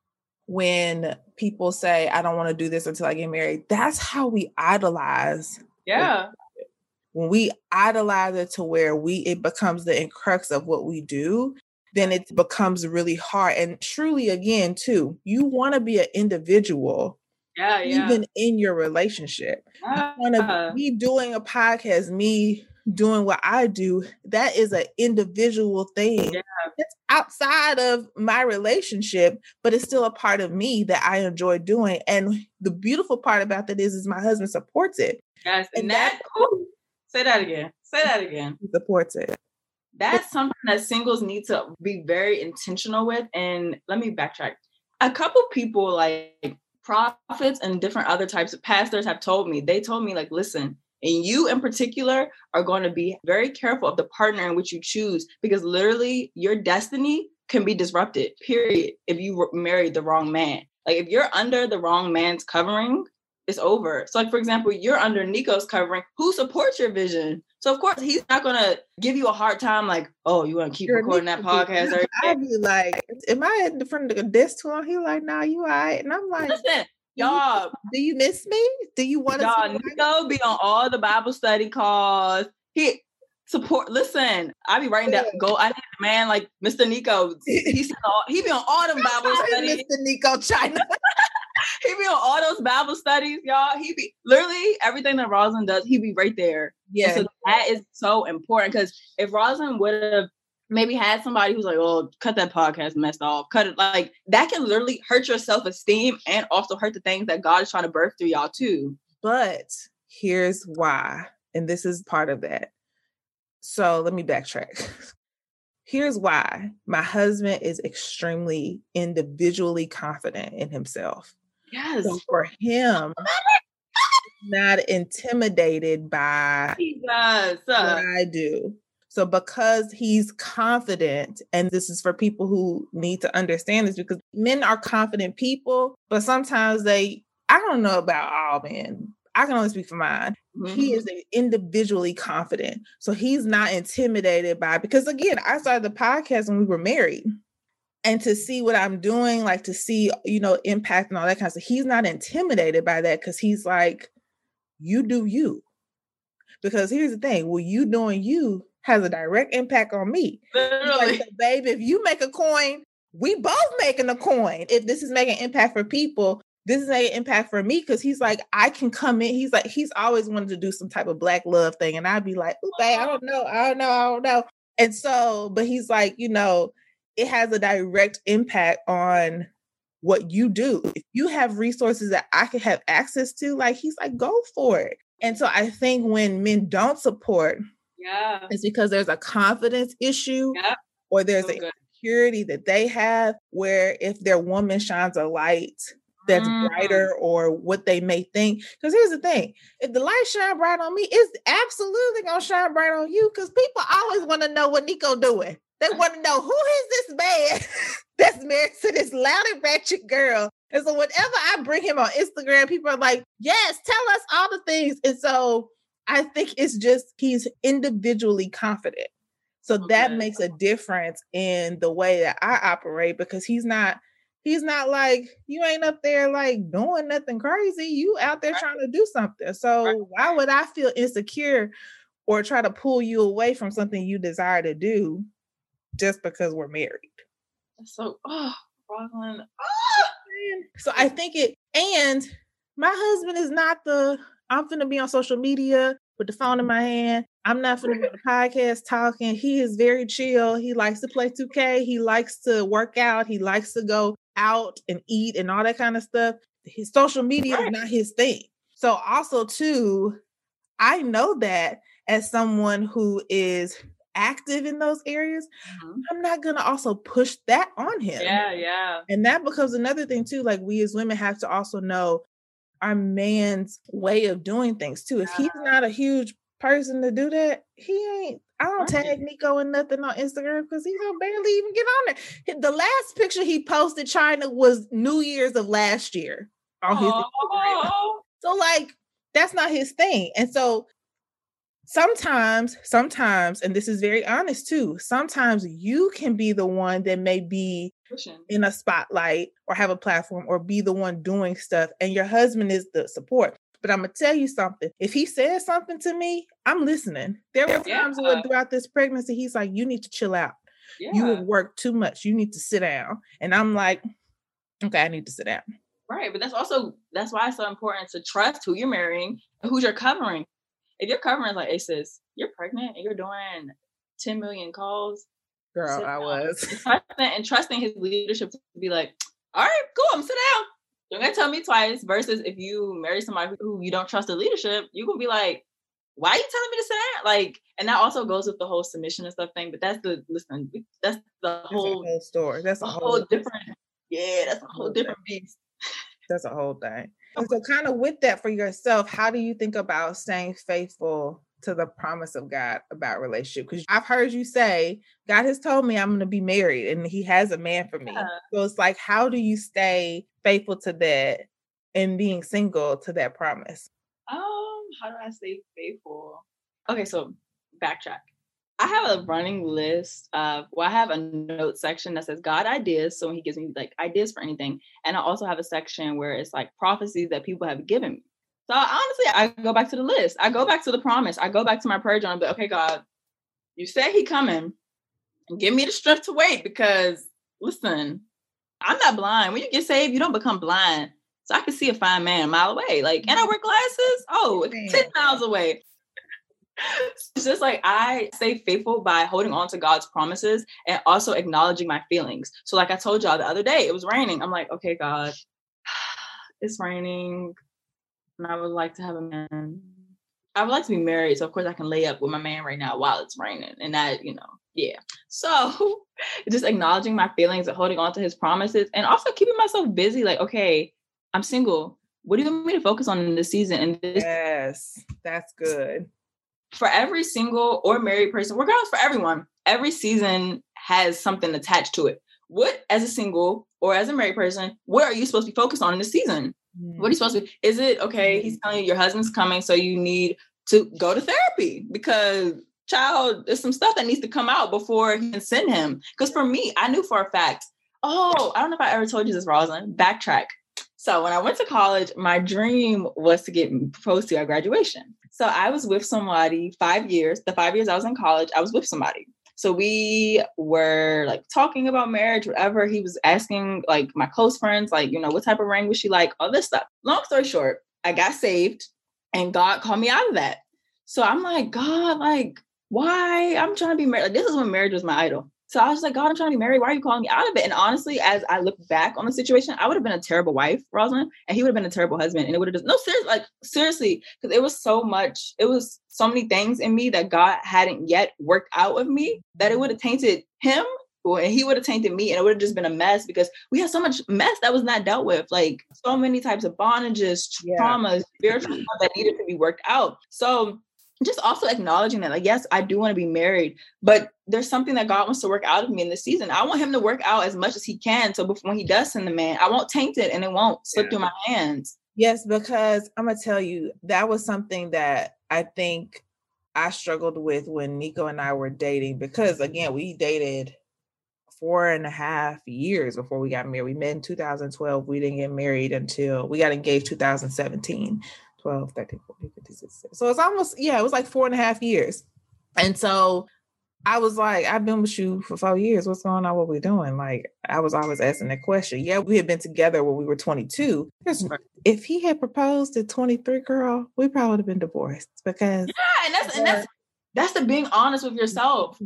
when people say, I don't want to do this until I get married, that's how we idolize. Yeah. When we idolize it to where it becomes the crux of what we do, then it becomes really hard. And truly, again, too, you want to be an individual. Yeah. Even in your relationship. I want to be doing a podcast, me doing what I do. That is an individual thing. Yeah. It's outside of my relationship, but it's still a part of me that I enjoy doing. And the beautiful part about that is my husband supports it. Yes, and that's cool. Say that again. He supports it. That's something that singles need to be very intentional with. And let me backtrack. A couple people, like prophets and different other types of pastors, have told me, like, listen, and you in particular are going to be very careful of the partner in which you choose, because literally your destiny can be disrupted, period, if you married the wrong man. Like, if you're under the wrong man's covering, it's over. So, like, for example, you're under Nico's covering, who supports your vision. So, of course, he's not going to give you a hard time like, oh, you want to keep recording that podcast? I'd be like, am I in front of the desk too long? He's like, nah, you all right. And I'm like, listen, y'all. Do you miss me? Do you want to? Y'all, Nico be on all the Bible study calls. He support. Listen, I be writing down. I need a man like Mr. Nico. He be on all them Bible studies. Mr. Nico China. He be on all those Bible studies, y'all. He be literally everything that Rosalind does. He be right there. Yeah. And so that is so important, because if Rosalind would have maybe had somebody who's like, oh, cut that podcast mess off, cut it, like that can literally hurt your self-esteem and also hurt the things that God is trying to birth through y'all too. But here's why, and this is part of that. So let me backtrack. Here's why. My husband is extremely individually confident in himself. Yes. So for him, not intimidated by what I do. So because he's confident, and this is for people who need to understand this, because men are confident people, but sometimes I don't know about all men. I can only speak for mine. Mm-hmm. He is individually confident. So he's not intimidated by, because again, I started the podcast when we were married. And to see what I'm doing, like to see, impact and all that kind of stuff, he's not intimidated by that, because he's like, you do you. Because here's the thing, well, you doing you has a direct impact on me. Literally. Like, babe, if you make a coin, we both making a coin. If this is making impact for people, this is making impact for me, because he's like, I can come in. He's like, he's always wanted to do some type of Black love thing. And I'd be like, oh, babe, I don't know. And so, but he's like, it has a direct impact on what you do. If you have resources that I can have access to, like, he's like, go for it. And so I think when men don't support, it's because there's a confidence issue, or there's a insecurity that they have, where if their woman shines a light that's brighter, or what they may think. Because here's the thing, if the light shine bright on me, it's absolutely going to shine bright on you, because people always want to know what Nico doing. They want to know, who is this man that's married to this loud and ratchet girl? And so whenever I bring him on Instagram, people are like, yes, tell us all the things. And so I think it's just, he's individually confident. So that makes a difference in the way that I operate, because he's not like, you ain't up there like doing nothing crazy. You out there trying to do something. So why would I feel insecure or try to pull you away from something you desire to do just because we're married? So, Rosalind. So I think and my husband is not I'm finna be on social media with the phone in my hand. I'm not finna be on the podcast talking. He is very chill. He likes to play 2K. He likes to work out. He likes to go out and eat and all that kind of stuff. His social media is not his thing. So also too, I know that as someone who is active in those areas, I'm not going to also push that on him. Yeah. And that becomes another thing too. Like, we as women have to also know our man's way of doing things too. If he's not a huge person to do that, he ain't. I don't tag Nico and nothing on Instagram because he don't barely even get on there. The last picture he posted, China, was New Year's of last year on his Instagram. So like, that's not his thing. And so sometimes, and this is very honest too, sometimes you can be the one that may be in a spotlight or have a platform or be the one doing stuff, and your husband is the support. But I'm going to tell you something. If he says something to me, I'm listening. There were times where throughout this pregnancy, he's like, you need to chill out. You have worked too much. You need to sit down. And I'm like, okay, I need to sit down. Right. But that's why it's so important to trust who you're marrying and who you're covering. If you're covering like, hey sis, you're pregnant and you're doing 10 million calls. Girl, I was. And trusting his leadership to be like, all right, cool, I'm sit down. You're going to tell me twice, versus if you marry somebody who you don't trust the leadership, you're going to be like, why are you telling me to sit down? Like, and that also goes with the whole submission and stuff thing. But that's the whole story. That's a whole different. Yeah, that's a whole different beast. That's a whole thing. And so kind of with that for yourself, how do you think about staying faithful to the promise of God about relationship? Because I've heard you say, God has told me I'm going to be married and he has a man for me. So it's like, how do you stay faithful to that and being single to that promise? How do I stay faithful? Okay, so backtrack. I have a running list of, I have a note section that says God ideas. So when he gives me like ideas for anything. And I also have a section where it's like prophecies that people have given me. So honestly, I go back to the list. I go back to the promise. I go back to my prayer journal. But okay, God, you said he coming. Give me the strength to wait, because listen, I'm not blind. When you get saved, you don't become blind. So I can see a fine man a mile away. Like, and I wear glasses. 10 miles away. It's just like, I stay faithful by holding on to God's promises and also acknowledging my feelings. So like I told y'all the other day, it was raining. I'm like, okay, God, it's raining. And I would like to have a man. I would like to be married. So of course I can lay up with my man right now while it's raining. And that, yeah. So just acknowledging my feelings and holding on to his promises, and also keeping myself busy. Like, okay, I'm single. What do you want me to focus on in this season? And yes, that's good. For every single or married person, regardless, for everyone, every season has something attached to it. What, as a single or as a married person, what are you supposed to be focused on in this season? What are you supposed to be? Is it, okay, he's telling you your husband's coming, so you need to go to therapy because, child, there's some stuff that needs to come out before he can send him. Because for me, I knew for a fact, I don't know if I ever told you this, Rosalind, backtrack. So when I went to college, my dream was to get proposed to at graduation. So I was with somebody 5 years. The 5 years I was in college, I was with somebody. So we were like talking about marriage, whatever. He was asking like my close friends, like, what type of ring would she like? All this stuff. Long story short, I got saved and God called me out of that. So I'm like, God, like, why? I'm trying to be married. Like, this is when marriage was my idol. So I was like, God, I'm trying to be married. Why are you calling me out of it? And honestly, as I look back on the situation, I would have been a terrible wife, Rosalind, and he would have been a terrible husband. And it would have seriously, because it was so many things in me that God hadn't yet worked out with me that it would have tainted him, and he would have tainted me, and it would have just been a mess because we had so much mess that was not dealt with, like so many types of bondages, traumas, spiritual stuff that needed to be worked out. So just also acknowledging that, like, yes, I do want to be married, but there's something that God wants to work out of me in this season. I want him to work out as much as he can. So before, when he does send the man, I won't taint it and it won't slip through my hands. Yes, because I'm going to tell you, that was something that I think I struggled with when Nico and I were dating, because again, we dated 4.5 years before we got married. We met in 2012. We didn't get married until we got engaged 2017. 12, 13, 14, 15, 16. So it's almost, it was like 4.5 years. And so I was like, I've been with you for 4 years. What's going on? What we doing? Like, I was always asking that question. Yeah, we had been together when we were 22. If he had proposed at 23, girl, we probably would have been divorced because. Yeah, and that's the being honest with yourself.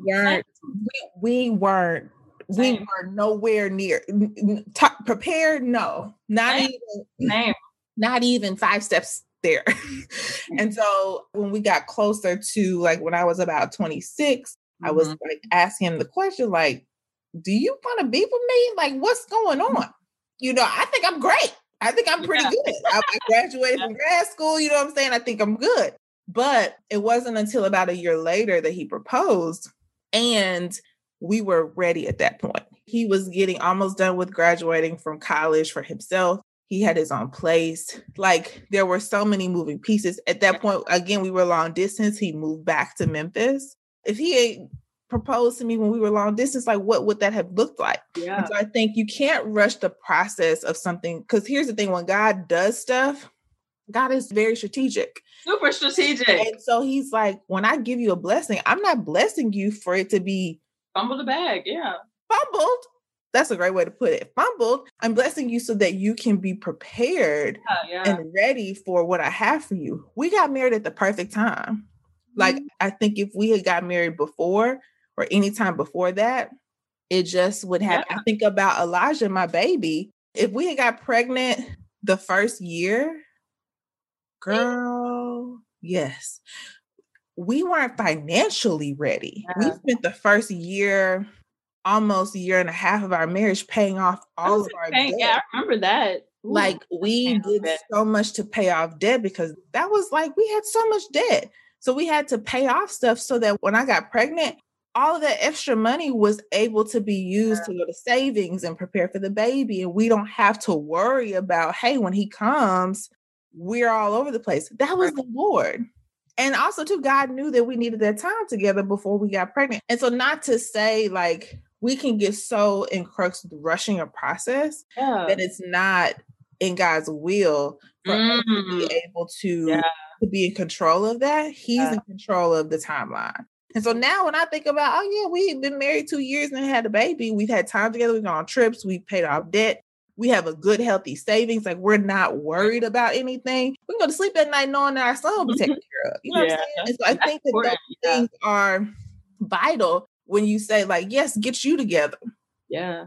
We weren't. We were nowhere near prepared. No, not even 5 steps there. And so when we got closer to like when I was about 26, I was like asking him the question, like, do you want to be with me? Like, what's going on? You know, I think I'm great. I think I'm pretty good. I graduated from grad school. You know what I'm saying? I think I'm good. But it wasn't until about a year later that he proposed, and we were ready at that point. He was getting almost done with graduating from college for himself. He had his own place. Like, there were so many moving pieces. At that point, again, we were long distance. He moved back to Memphis. If he had proposed to me when we were long distance, like, what would that have looked like? Yeah. And so I think you can't rush the process of something, because here's the thing, when God does stuff, God is very strategic. Super strategic. And so he's like, when I give you a blessing, I'm not blessing you for it to be fumble the bag. Yeah. Fumbled. That's a great way to put it. Fumbled. I'm blessing you so that you can be prepared and ready for what I have for you. We got married at the perfect time. Like, I think if we had got married before or any time before that, it just would have. I think about Elijah, my baby. If we had got pregnant the first year, girl, yes. We weren't financially ready. We spent the first year, almost a year and a half of our marriage paying off all of our debt. Yeah, I remember that. Ooh, like, we did so much to pay off debt because that was like, we had so much debt. So we had to pay off stuff so that when I got pregnant, all of that extra money was able to be used to go to savings and prepare for the baby. And we don't have to worry about, hey, when he comes, we're all over the place. That was the Lord. And also, too, God knew that we needed that time together before we got pregnant. And so, not to say, like, we can get so encroached with rushing a process that it's not in God's will for us to be able to be in control of that. He's in control of the timeline. And so now when I think about, oh, yeah, we've been married 2 years and had a baby. We've had time together. We've gone on trips. We've paid off debt. We have a good, healthy savings. Like, we're not worried about anything. We can go to sleep at night knowing that our son will be taken care of. You know what I'm saying? And so I think that those things are vital when you say, like, yes, get you together. Yeah,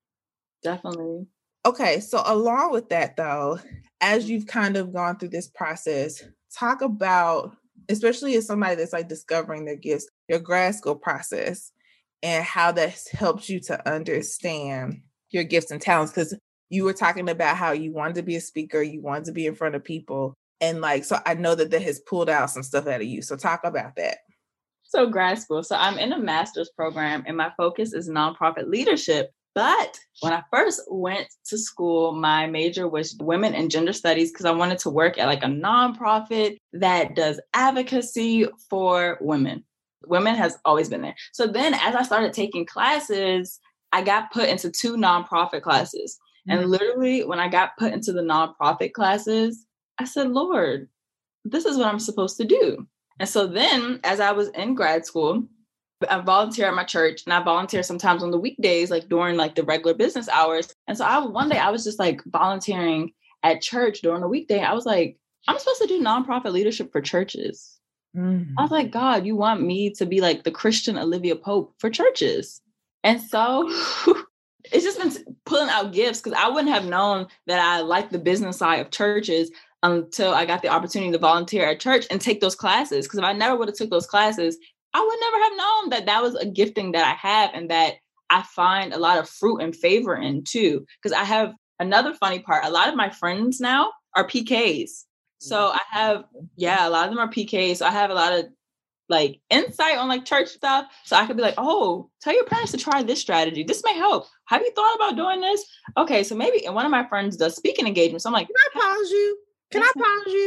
definitely. Okay. So along with that, though, as you've kind of gone through this process, talk about, especially as somebody that's like discovering their gifts, your grad school process and how that's helped you to understand your gifts and talents. Because you were talking about how you wanted to be a speaker, you wanted to be in front of people. And like, so I know that has pulled out some stuff out of you. So talk about that. So grad school. So I'm in a master's program and my focus is nonprofit leadership. But when I first went to school, my major was women and gender studies because I wanted to work at like a nonprofit that does advocacy for women. Women has always been there. So then as I started taking classes, I got put into 2 nonprofit classes. And literally when I got put into the nonprofit classes, I said, Lord, this is what I'm supposed to do. And so then as I was in grad school, I volunteer at my church and I volunteer sometimes on the weekdays, like during like the regular business hours. And so one day I was just like volunteering at church during the weekday. I was like, I'm supposed to do nonprofit leadership for churches. I was like, God, you want me to be like the Christian Olivia Pope for churches. And so it's just been pulling out gifts because I wouldn't have known that I liked the business side of churches until I got the opportunity to volunteer at church and take those classes. Because if I never would have took those classes, I would never have known that that was a gifting that I have and that I find a lot of fruit and favor in too. Because I have another funny part. A lot of my friends now are PKs. So I have, a lot of them are PKs. So I have a lot of like insight on like church stuff. So I could be like, oh, tell your parents to try this strategy. This may help. Have you thought about doing this? Okay. So maybe, and one of my friends does speaking engagements. So I'm like, can I pause you? Can I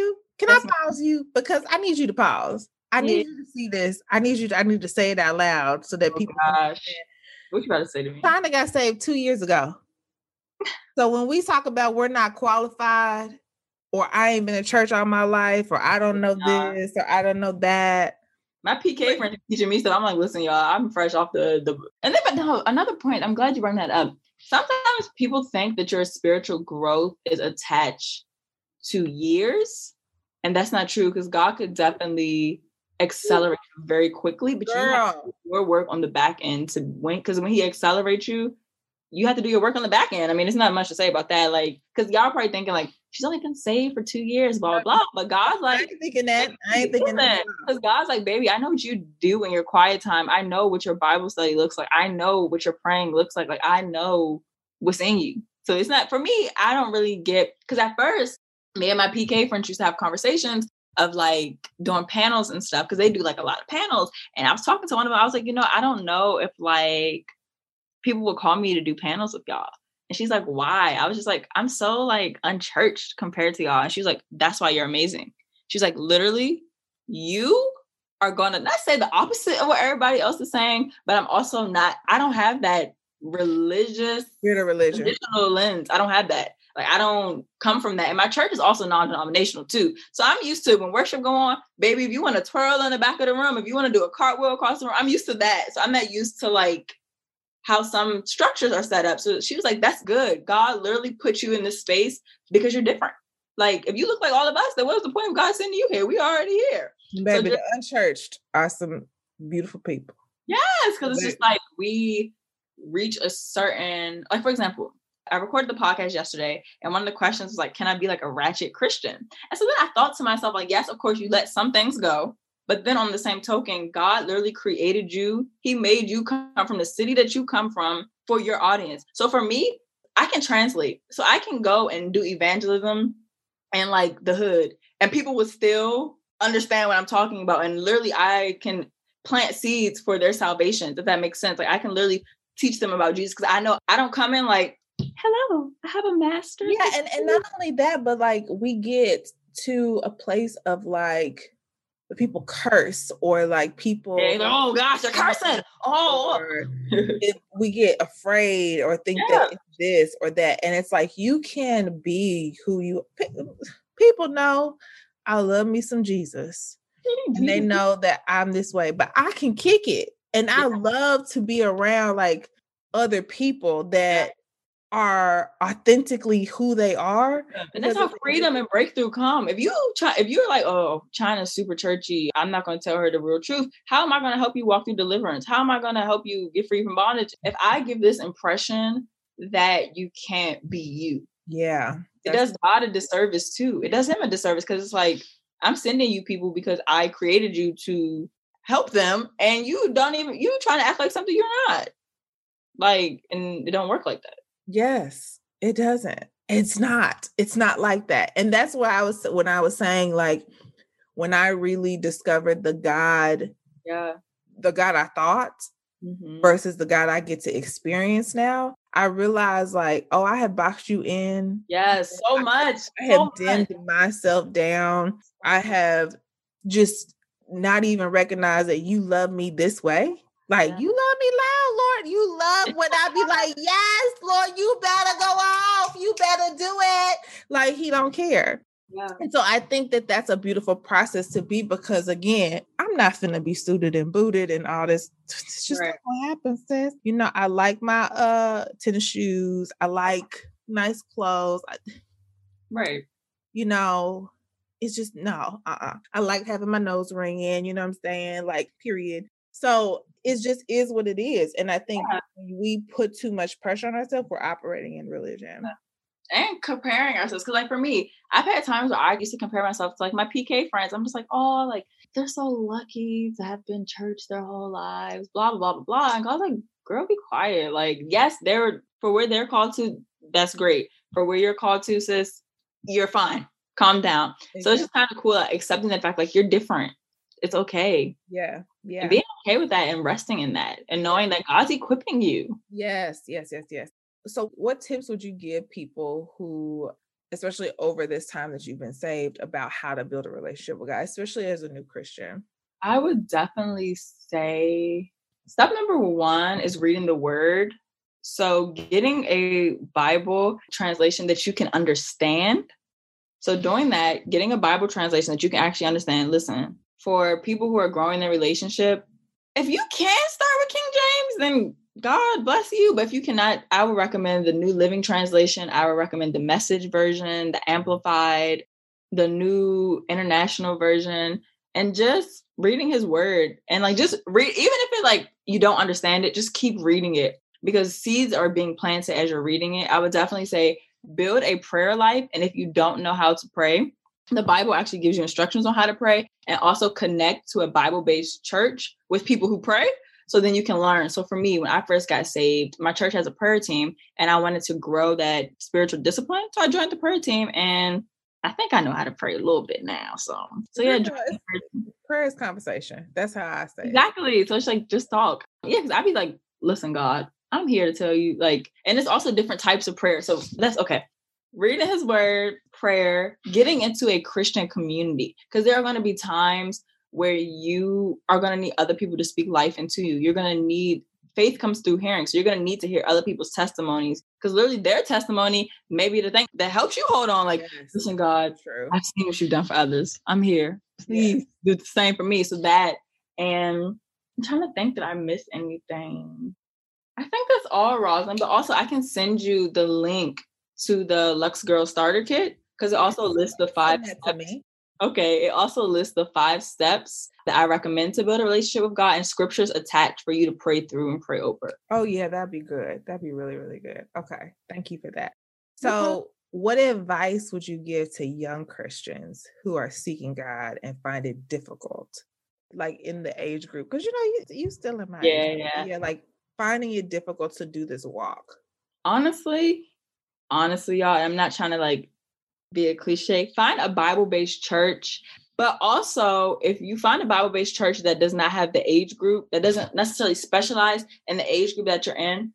pause you? Because I need you to pause. I need you to see this. I need to say it out loud so that people understand. What you about to say to me? China got saved 2 years ago. So when we talk about we're not qualified, or I ain't been in church all my life, or I don't know this, or I don't know that. My PK friend is teaching me stuff. I'm like, listen, y'all, I'm fresh off the. And then, but no, another point. I'm glad you brought that up. Sometimes people think that your spiritual growth is attached to years, and that's not true because God could definitely accelerate you very quickly, but you have to do your work on the back end to win. Because when He accelerates you, you have to do your work on the back end. I mean, it's not much to say about that. Like, because y'all are probably thinking like, she's only been saved for 2 years, blah, blah, blah. But God's like, I ain't thinking that. I ain't thinking that. Because God's like, baby, I know what you do in your quiet time. I know what your Bible study looks like. I know what your praying looks like. Like, I know what's in you. So it's not, for me, I don't really get, because at first, me and my PK friends used to have conversations of like doing panels and stuff, because they do like a lot of panels. And I was talking to one of them, I was like, I don't know if like people would call me to do panels with y'all. And she's like, why? I was just like, I'm so like unchurched compared to y'all. And she's like, that's why you're amazing. She's like, literally, you are going to not say the opposite of what everybody else is saying, but I'm also not, I don't have that religious, traditional lens. I don't have that. Like, I don't come from that. And my church is also non-denominational too. So I'm used to when worship go on, baby, if you want to twirl in the back of the room, if you want to do a cartwheel across the room, I'm used to that. So I'm not used to like how some structures are set up. So she was like, that's good. God literally put you in this space because you're different. Like, if you look like all of us, then what was the point of God sending you here? We already here. Baby, the unchurched are some beautiful people. Yes, because it's just like we reach a certain, like, for example, I recorded the podcast yesterday, and one of the questions was like, can I be like a ratchet Christian? And so then I thought to myself, like, yes, of course, you let some things go. But then on the same token, God literally created you. He made you come from the city that you come from for your audience. So for me, I can translate. So I can go and do evangelism and like the hood, and people would still understand what I'm talking about. And literally I can plant seeds for their salvation, if that makes sense. Like, I can literally teach them about Jesus, because I know I don't come in like, hello, I have a master. Yeah, and not only that, but like we get to a place of like people curse, or like people, oh gosh, they're cursing. We get afraid or think that it's this or that. And it's like, you can be who you, people know I love me some Jesus. And they know that I'm this way, but I can kick it. And I love to be around like other people that are authentically who they are. And that's how freedom and breakthrough come. If you're like, oh, China's super churchy, I'm not going to tell her the real truth. How am I going to help you walk through deliverance? How am I going to help you get free from bondage? If I give this impression that you can't be you. Yeah. It does God a disservice too. It does him a disservice, because it's like, I'm sending you people because I created you to help them, and you trying to act like something you're not. Like, and it don't work like that. Yes, it doesn't. It's not like that. And that's why when I was saying, like, when I really discovered the God I thought versus the God I get to experience now, I realized like, oh, I have boxed you in. Yes, so much. I have dimmed myself down. I have just not even recognized that you love me this way. Like, you love me loud, Lord. You love when I be like, yes, Lord, you better go off. You better do it. Like, he don't care. Yeah. And so I think that that's a beautiful process to be, because again, I'm not finna be suited and booted and all this. It's just not what happens, sis. I like my tennis shoes. I like nice clothes. Right. It's just no. I like having my nose ring in, you know what I'm saying? Like, period. So it just is what it is. And I think when we put too much pressure on ourselves, we're operating in religion. And comparing ourselves. Because like for me, I've had times where I used to compare myself to like my PK friends. I'm just like, oh, like they're so lucky to have been church their whole lives, blah, blah, blah, blah, blah. And God's like, girl, be quiet. Like, yes, for where they're called to, that's great. For where you're called to, sis, you're fine. Calm down. Exactly. So it's just kind of cool, accepting the fact like you're different. It's okay. Yeah. Yeah. And being okay with that and resting in that and knowing that God's equipping you. Yes. So what tips would you give people who, especially over this time that you've been saved, about how to build a relationship with God, especially as a new Christian? I would definitely say step number 1 is reading the word. So getting a Bible translation that you can understand. So doing that, getting a Bible translation that you can actually understand. Listen, for people who are growing their relationship, if you can start with King James, then God bless you. But if you cannot, I would recommend the New Living Translation. I would recommend the Message version, the Amplified, the New International Version, and just reading his word. And like, just read, even if it like you don't understand it, just keep reading it, because seeds are being planted as you're reading it. I would definitely say build a prayer life. And if you don't know how to pray, the Bible actually gives you instructions on how to pray, and also connect to a Bible-based church with people who pray. So then you can learn. So for me, when I first got saved, my church has a prayer team, and I wanted to grow that spiritual discipline. So I joined the prayer team, and I think I know how to pray a little bit now. So yeah. Prayer is conversation. That's how I say exactly. So it's like, just talk. Yeah, because I'd be like, listen, God, I'm here to tell you, like, and it's also different types of prayer. So that's okay. Reading his word, prayer, getting into a Christian community, because there are going to be times where you are going to need other people to speak life into you. You're going to need, faith comes through hearing. So you're going to need to hear other people's testimonies, because literally their testimony may be the thing that helps you hold on. Like, listen, God, I've seen what you've done for others. I'm here. Please do the same for me. So that, and I'm trying to think that I missed anything. I think that's all, Rosalind, but also I can send you the link to the Lux Girl Starter Kit, because it also lists the 5 steps. Okay, it also lists the 5 steps that I recommend to build a relationship with God, and scriptures attached for you to pray through and pray over. Oh yeah, that'd be good. That'd be really, really good. Okay, thank you for that. So what advice would you give to young Christians who are seeking God and find it difficult, like in the age group? Because you still in my age group. Yeah, like finding it difficult to do this walk. Honestly, y'all, I'm not trying to like be a cliche. Find a Bible-based church, but also if you find a Bible-based church that does not have the age group, that doesn't necessarily specialize in the age group that you're in,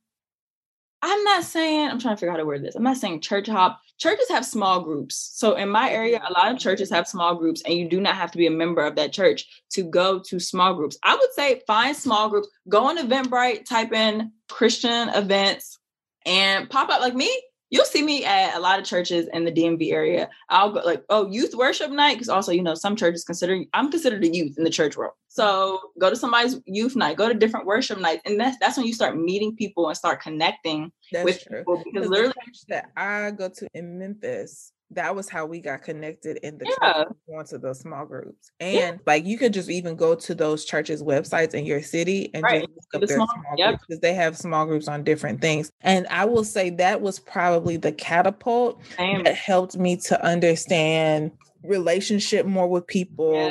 I'm trying to figure out how to word this. I'm not saying church hop. Churches have small groups. So in my area, a lot of churches have small groups, and you do not have to be a member of that church to go to small groups. I would say find small groups, go on Eventbrite, type in Christian events, and pop up. Like me, you'll see me at a lot of churches in the DMV area. I'll go like, youth worship night. Because also, some churches I'm considered a youth in the church world. So go to somebody's youth night, go to different worship nights. And that's when you start meeting people and start connecting with people. Because literally the church that I go to in Memphis, that was how we got connected in the church, going to those small groups. And like, you could just even go to those churches' websites in your city and just look up their small groups, because they have small groups on different things. And I will say that was probably the catapult that helped me to understand relationship more with people.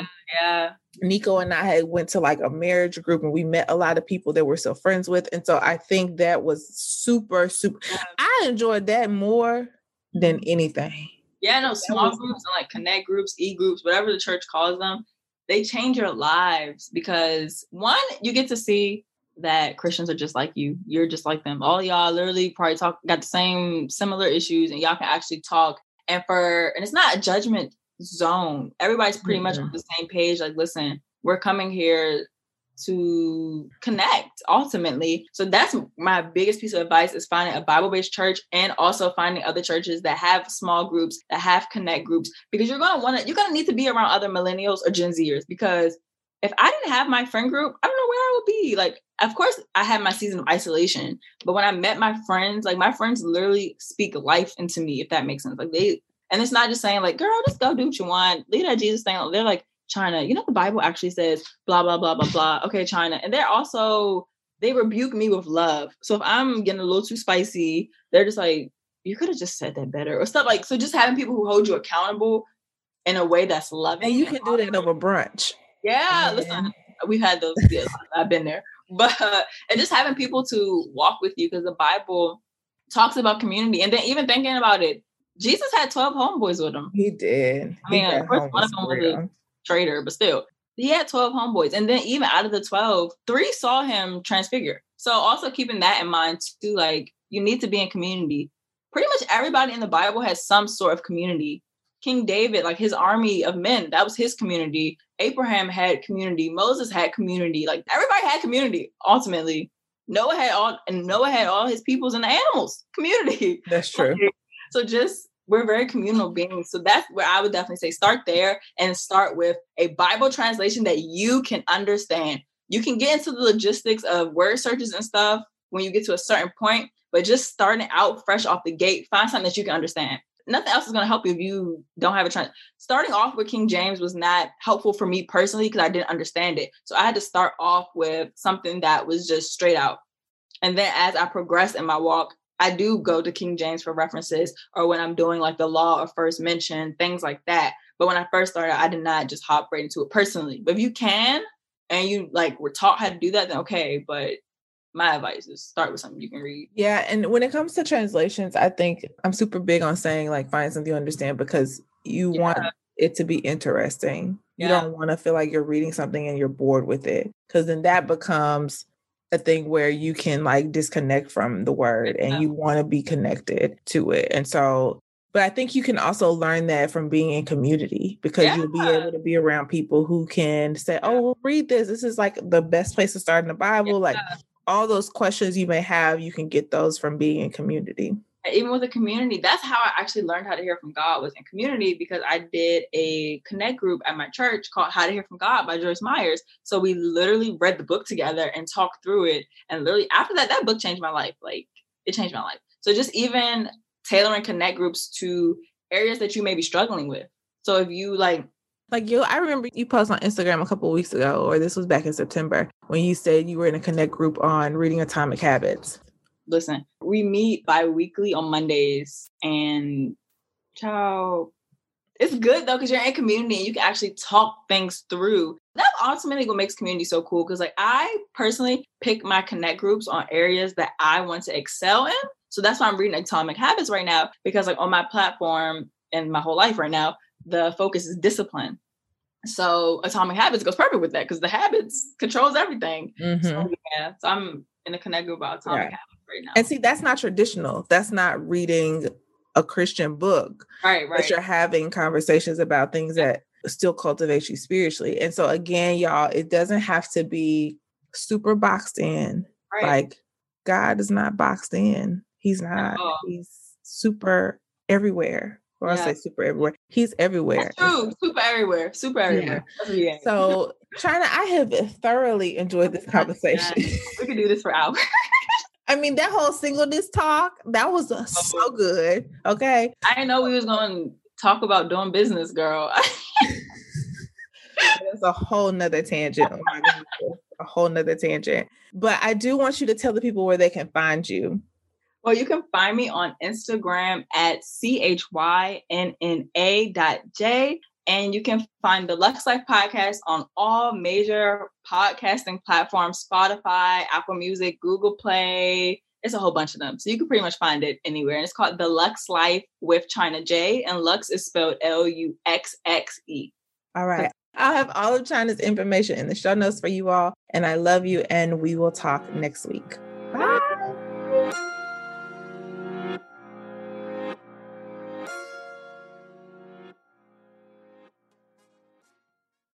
Nico and I had went to like a marriage group, and we met a lot of people that we're still friends with. And so I think that was super, super, I enjoyed that more than anything. Yeah, no, small groups and like connect groups, e-groups, whatever the church calls them, they change your lives, because one, you get to see that Christians are just like you. You're just like them. All y'all literally probably got the same similar issues, and y'all can actually talk. And it's not a judgment zone. Everybody's pretty much on the same page. Like, listen, we're coming here to connect ultimately. So that's my biggest piece of advice, is finding a Bible-based church, and also finding other churches that have small groups, that have connect groups, because you're going to need to be around other millennials or Gen Zers. Because if I didn't have my friend group, I don't know where I would be. Like, of course I had my season of isolation, but when I met my friends, like my friends literally speak life into me, if that makes sense. Like and it's not just saying like, girl, just go do what you want. Leave that Jesus thing. They're like, China, the Bible actually says blah, blah, blah, blah, blah. Okay, China. And they rebuke me with love. So if I'm getting a little too spicy, they're just like, you could have just said that better or stuff like, so just having people who hold you accountable in a way that's loving. And you can do that over brunch. Yeah. Listen, we've had those. Yeah, I've been there, but, and just having people to walk with you, because the Bible talks about community. And then even thinking about it, Jesus had 12 homeboys with him. He did. I mean, of course, one of them was a traitor, but still, he had 12 homeboys. And then even out of the 12, 3 saw him transfigure. So also keeping that in mind too, like, you need to be in community. Pretty much everybody in the Bible has some sort of community. King David, like his army of men, that was his community. Abraham had community. Moses had community. Like, everybody had community ultimately. Noah had all his peoples and the animals community. That's true. So we're very communal beings. So that's where I would definitely say start there, and start with a Bible translation that you can understand. You can get into the logistics of word searches and stuff when you get to a certain point, but just starting out fresh off the gate, find something that you can understand. Nothing else is going to help you if you don't have a starting off with King James was not helpful for me personally, because I didn't understand it. So I had to start off with something that was just straight out. And then as I progressed in my walk, I do go to King James for references, or when I'm doing like the law or first mention, things like that. But when I first started, I did not just hop right into it personally. But if you can, and you like were taught how to do that, then okay. But my advice is start with something you can read. Yeah. And when it comes to translations, I think I'm super big on saying like, find something you understand, because you want it to be interesting. You don't want to feel like you're reading something and you're bored with it, because then that becomes a thing where you can like disconnect from the word and you want to be connected to it. And so, but I think you can also learn that from being in community, because you'll be able to be around people who can say, oh, well, read this. This is like the best place to start in the Bible. Like all those questions you may have, you can get those from being in community. Even with a community, that's how I actually learned how to hear from God, was in community, because I did a connect group at my church called How to Hear from God by Joyce Myers. So we literally read the book together and talked through it. And literally after that, that book changed my life. Like it changed my life. So just even tailoring connect groups to areas that you may be struggling with. So if you like you, I remember you posted on Instagram a couple of weeks ago, or this was back in September, when you said you were in a connect group on reading Atomic Habits. Listen, we meet bi-weekly on Mondays, and it's good though, because you're in community and you can actually talk things through. That's ultimately what makes community so cool, because like I personally pick my connect groups on areas that I want to excel in. So that's why I'm reading Atomic Habits right now, because like on my platform and my whole life right now, the focus is discipline. So Atomic Habits goes perfect with that, because the habits controls everything. Mm-hmm. So I'm in a connect group about Atomic Habits right now. And see, that's not traditional. That's not reading a Christian book. Right. But you're having conversations about things that still cultivate you spiritually. And so again, y'all, it doesn't have to be super boxed in. Right. Like God is not boxed in. He's not. He's super everywhere. Or I say super everywhere. He's everywhere. That's true. Super everywhere. Super everywhere. Yeah. So, China, I have thoroughly enjoyed this conversation. We could do this for hours. I mean, that whole singleness talk, that was so good. Okay. I didn't know we was going to talk about doing business, girl. That's a whole nother tangent. Oh my goodness. A whole nother tangent. But I do want you to tell the people where they can find you. Well, you can find me on Instagram at CHYNNA.J. And you can find the Lux Life podcast on all major podcasting platforms: Spotify, Apple Music, Google Play. It's a whole bunch of them. So you can pretty much find it anywhere. And it's called The Lux Life with China J. And Lux is spelled Luxxe. All right. I'll have all of China's information in the show notes for you all. And I love you. And we will talk next week. Bye.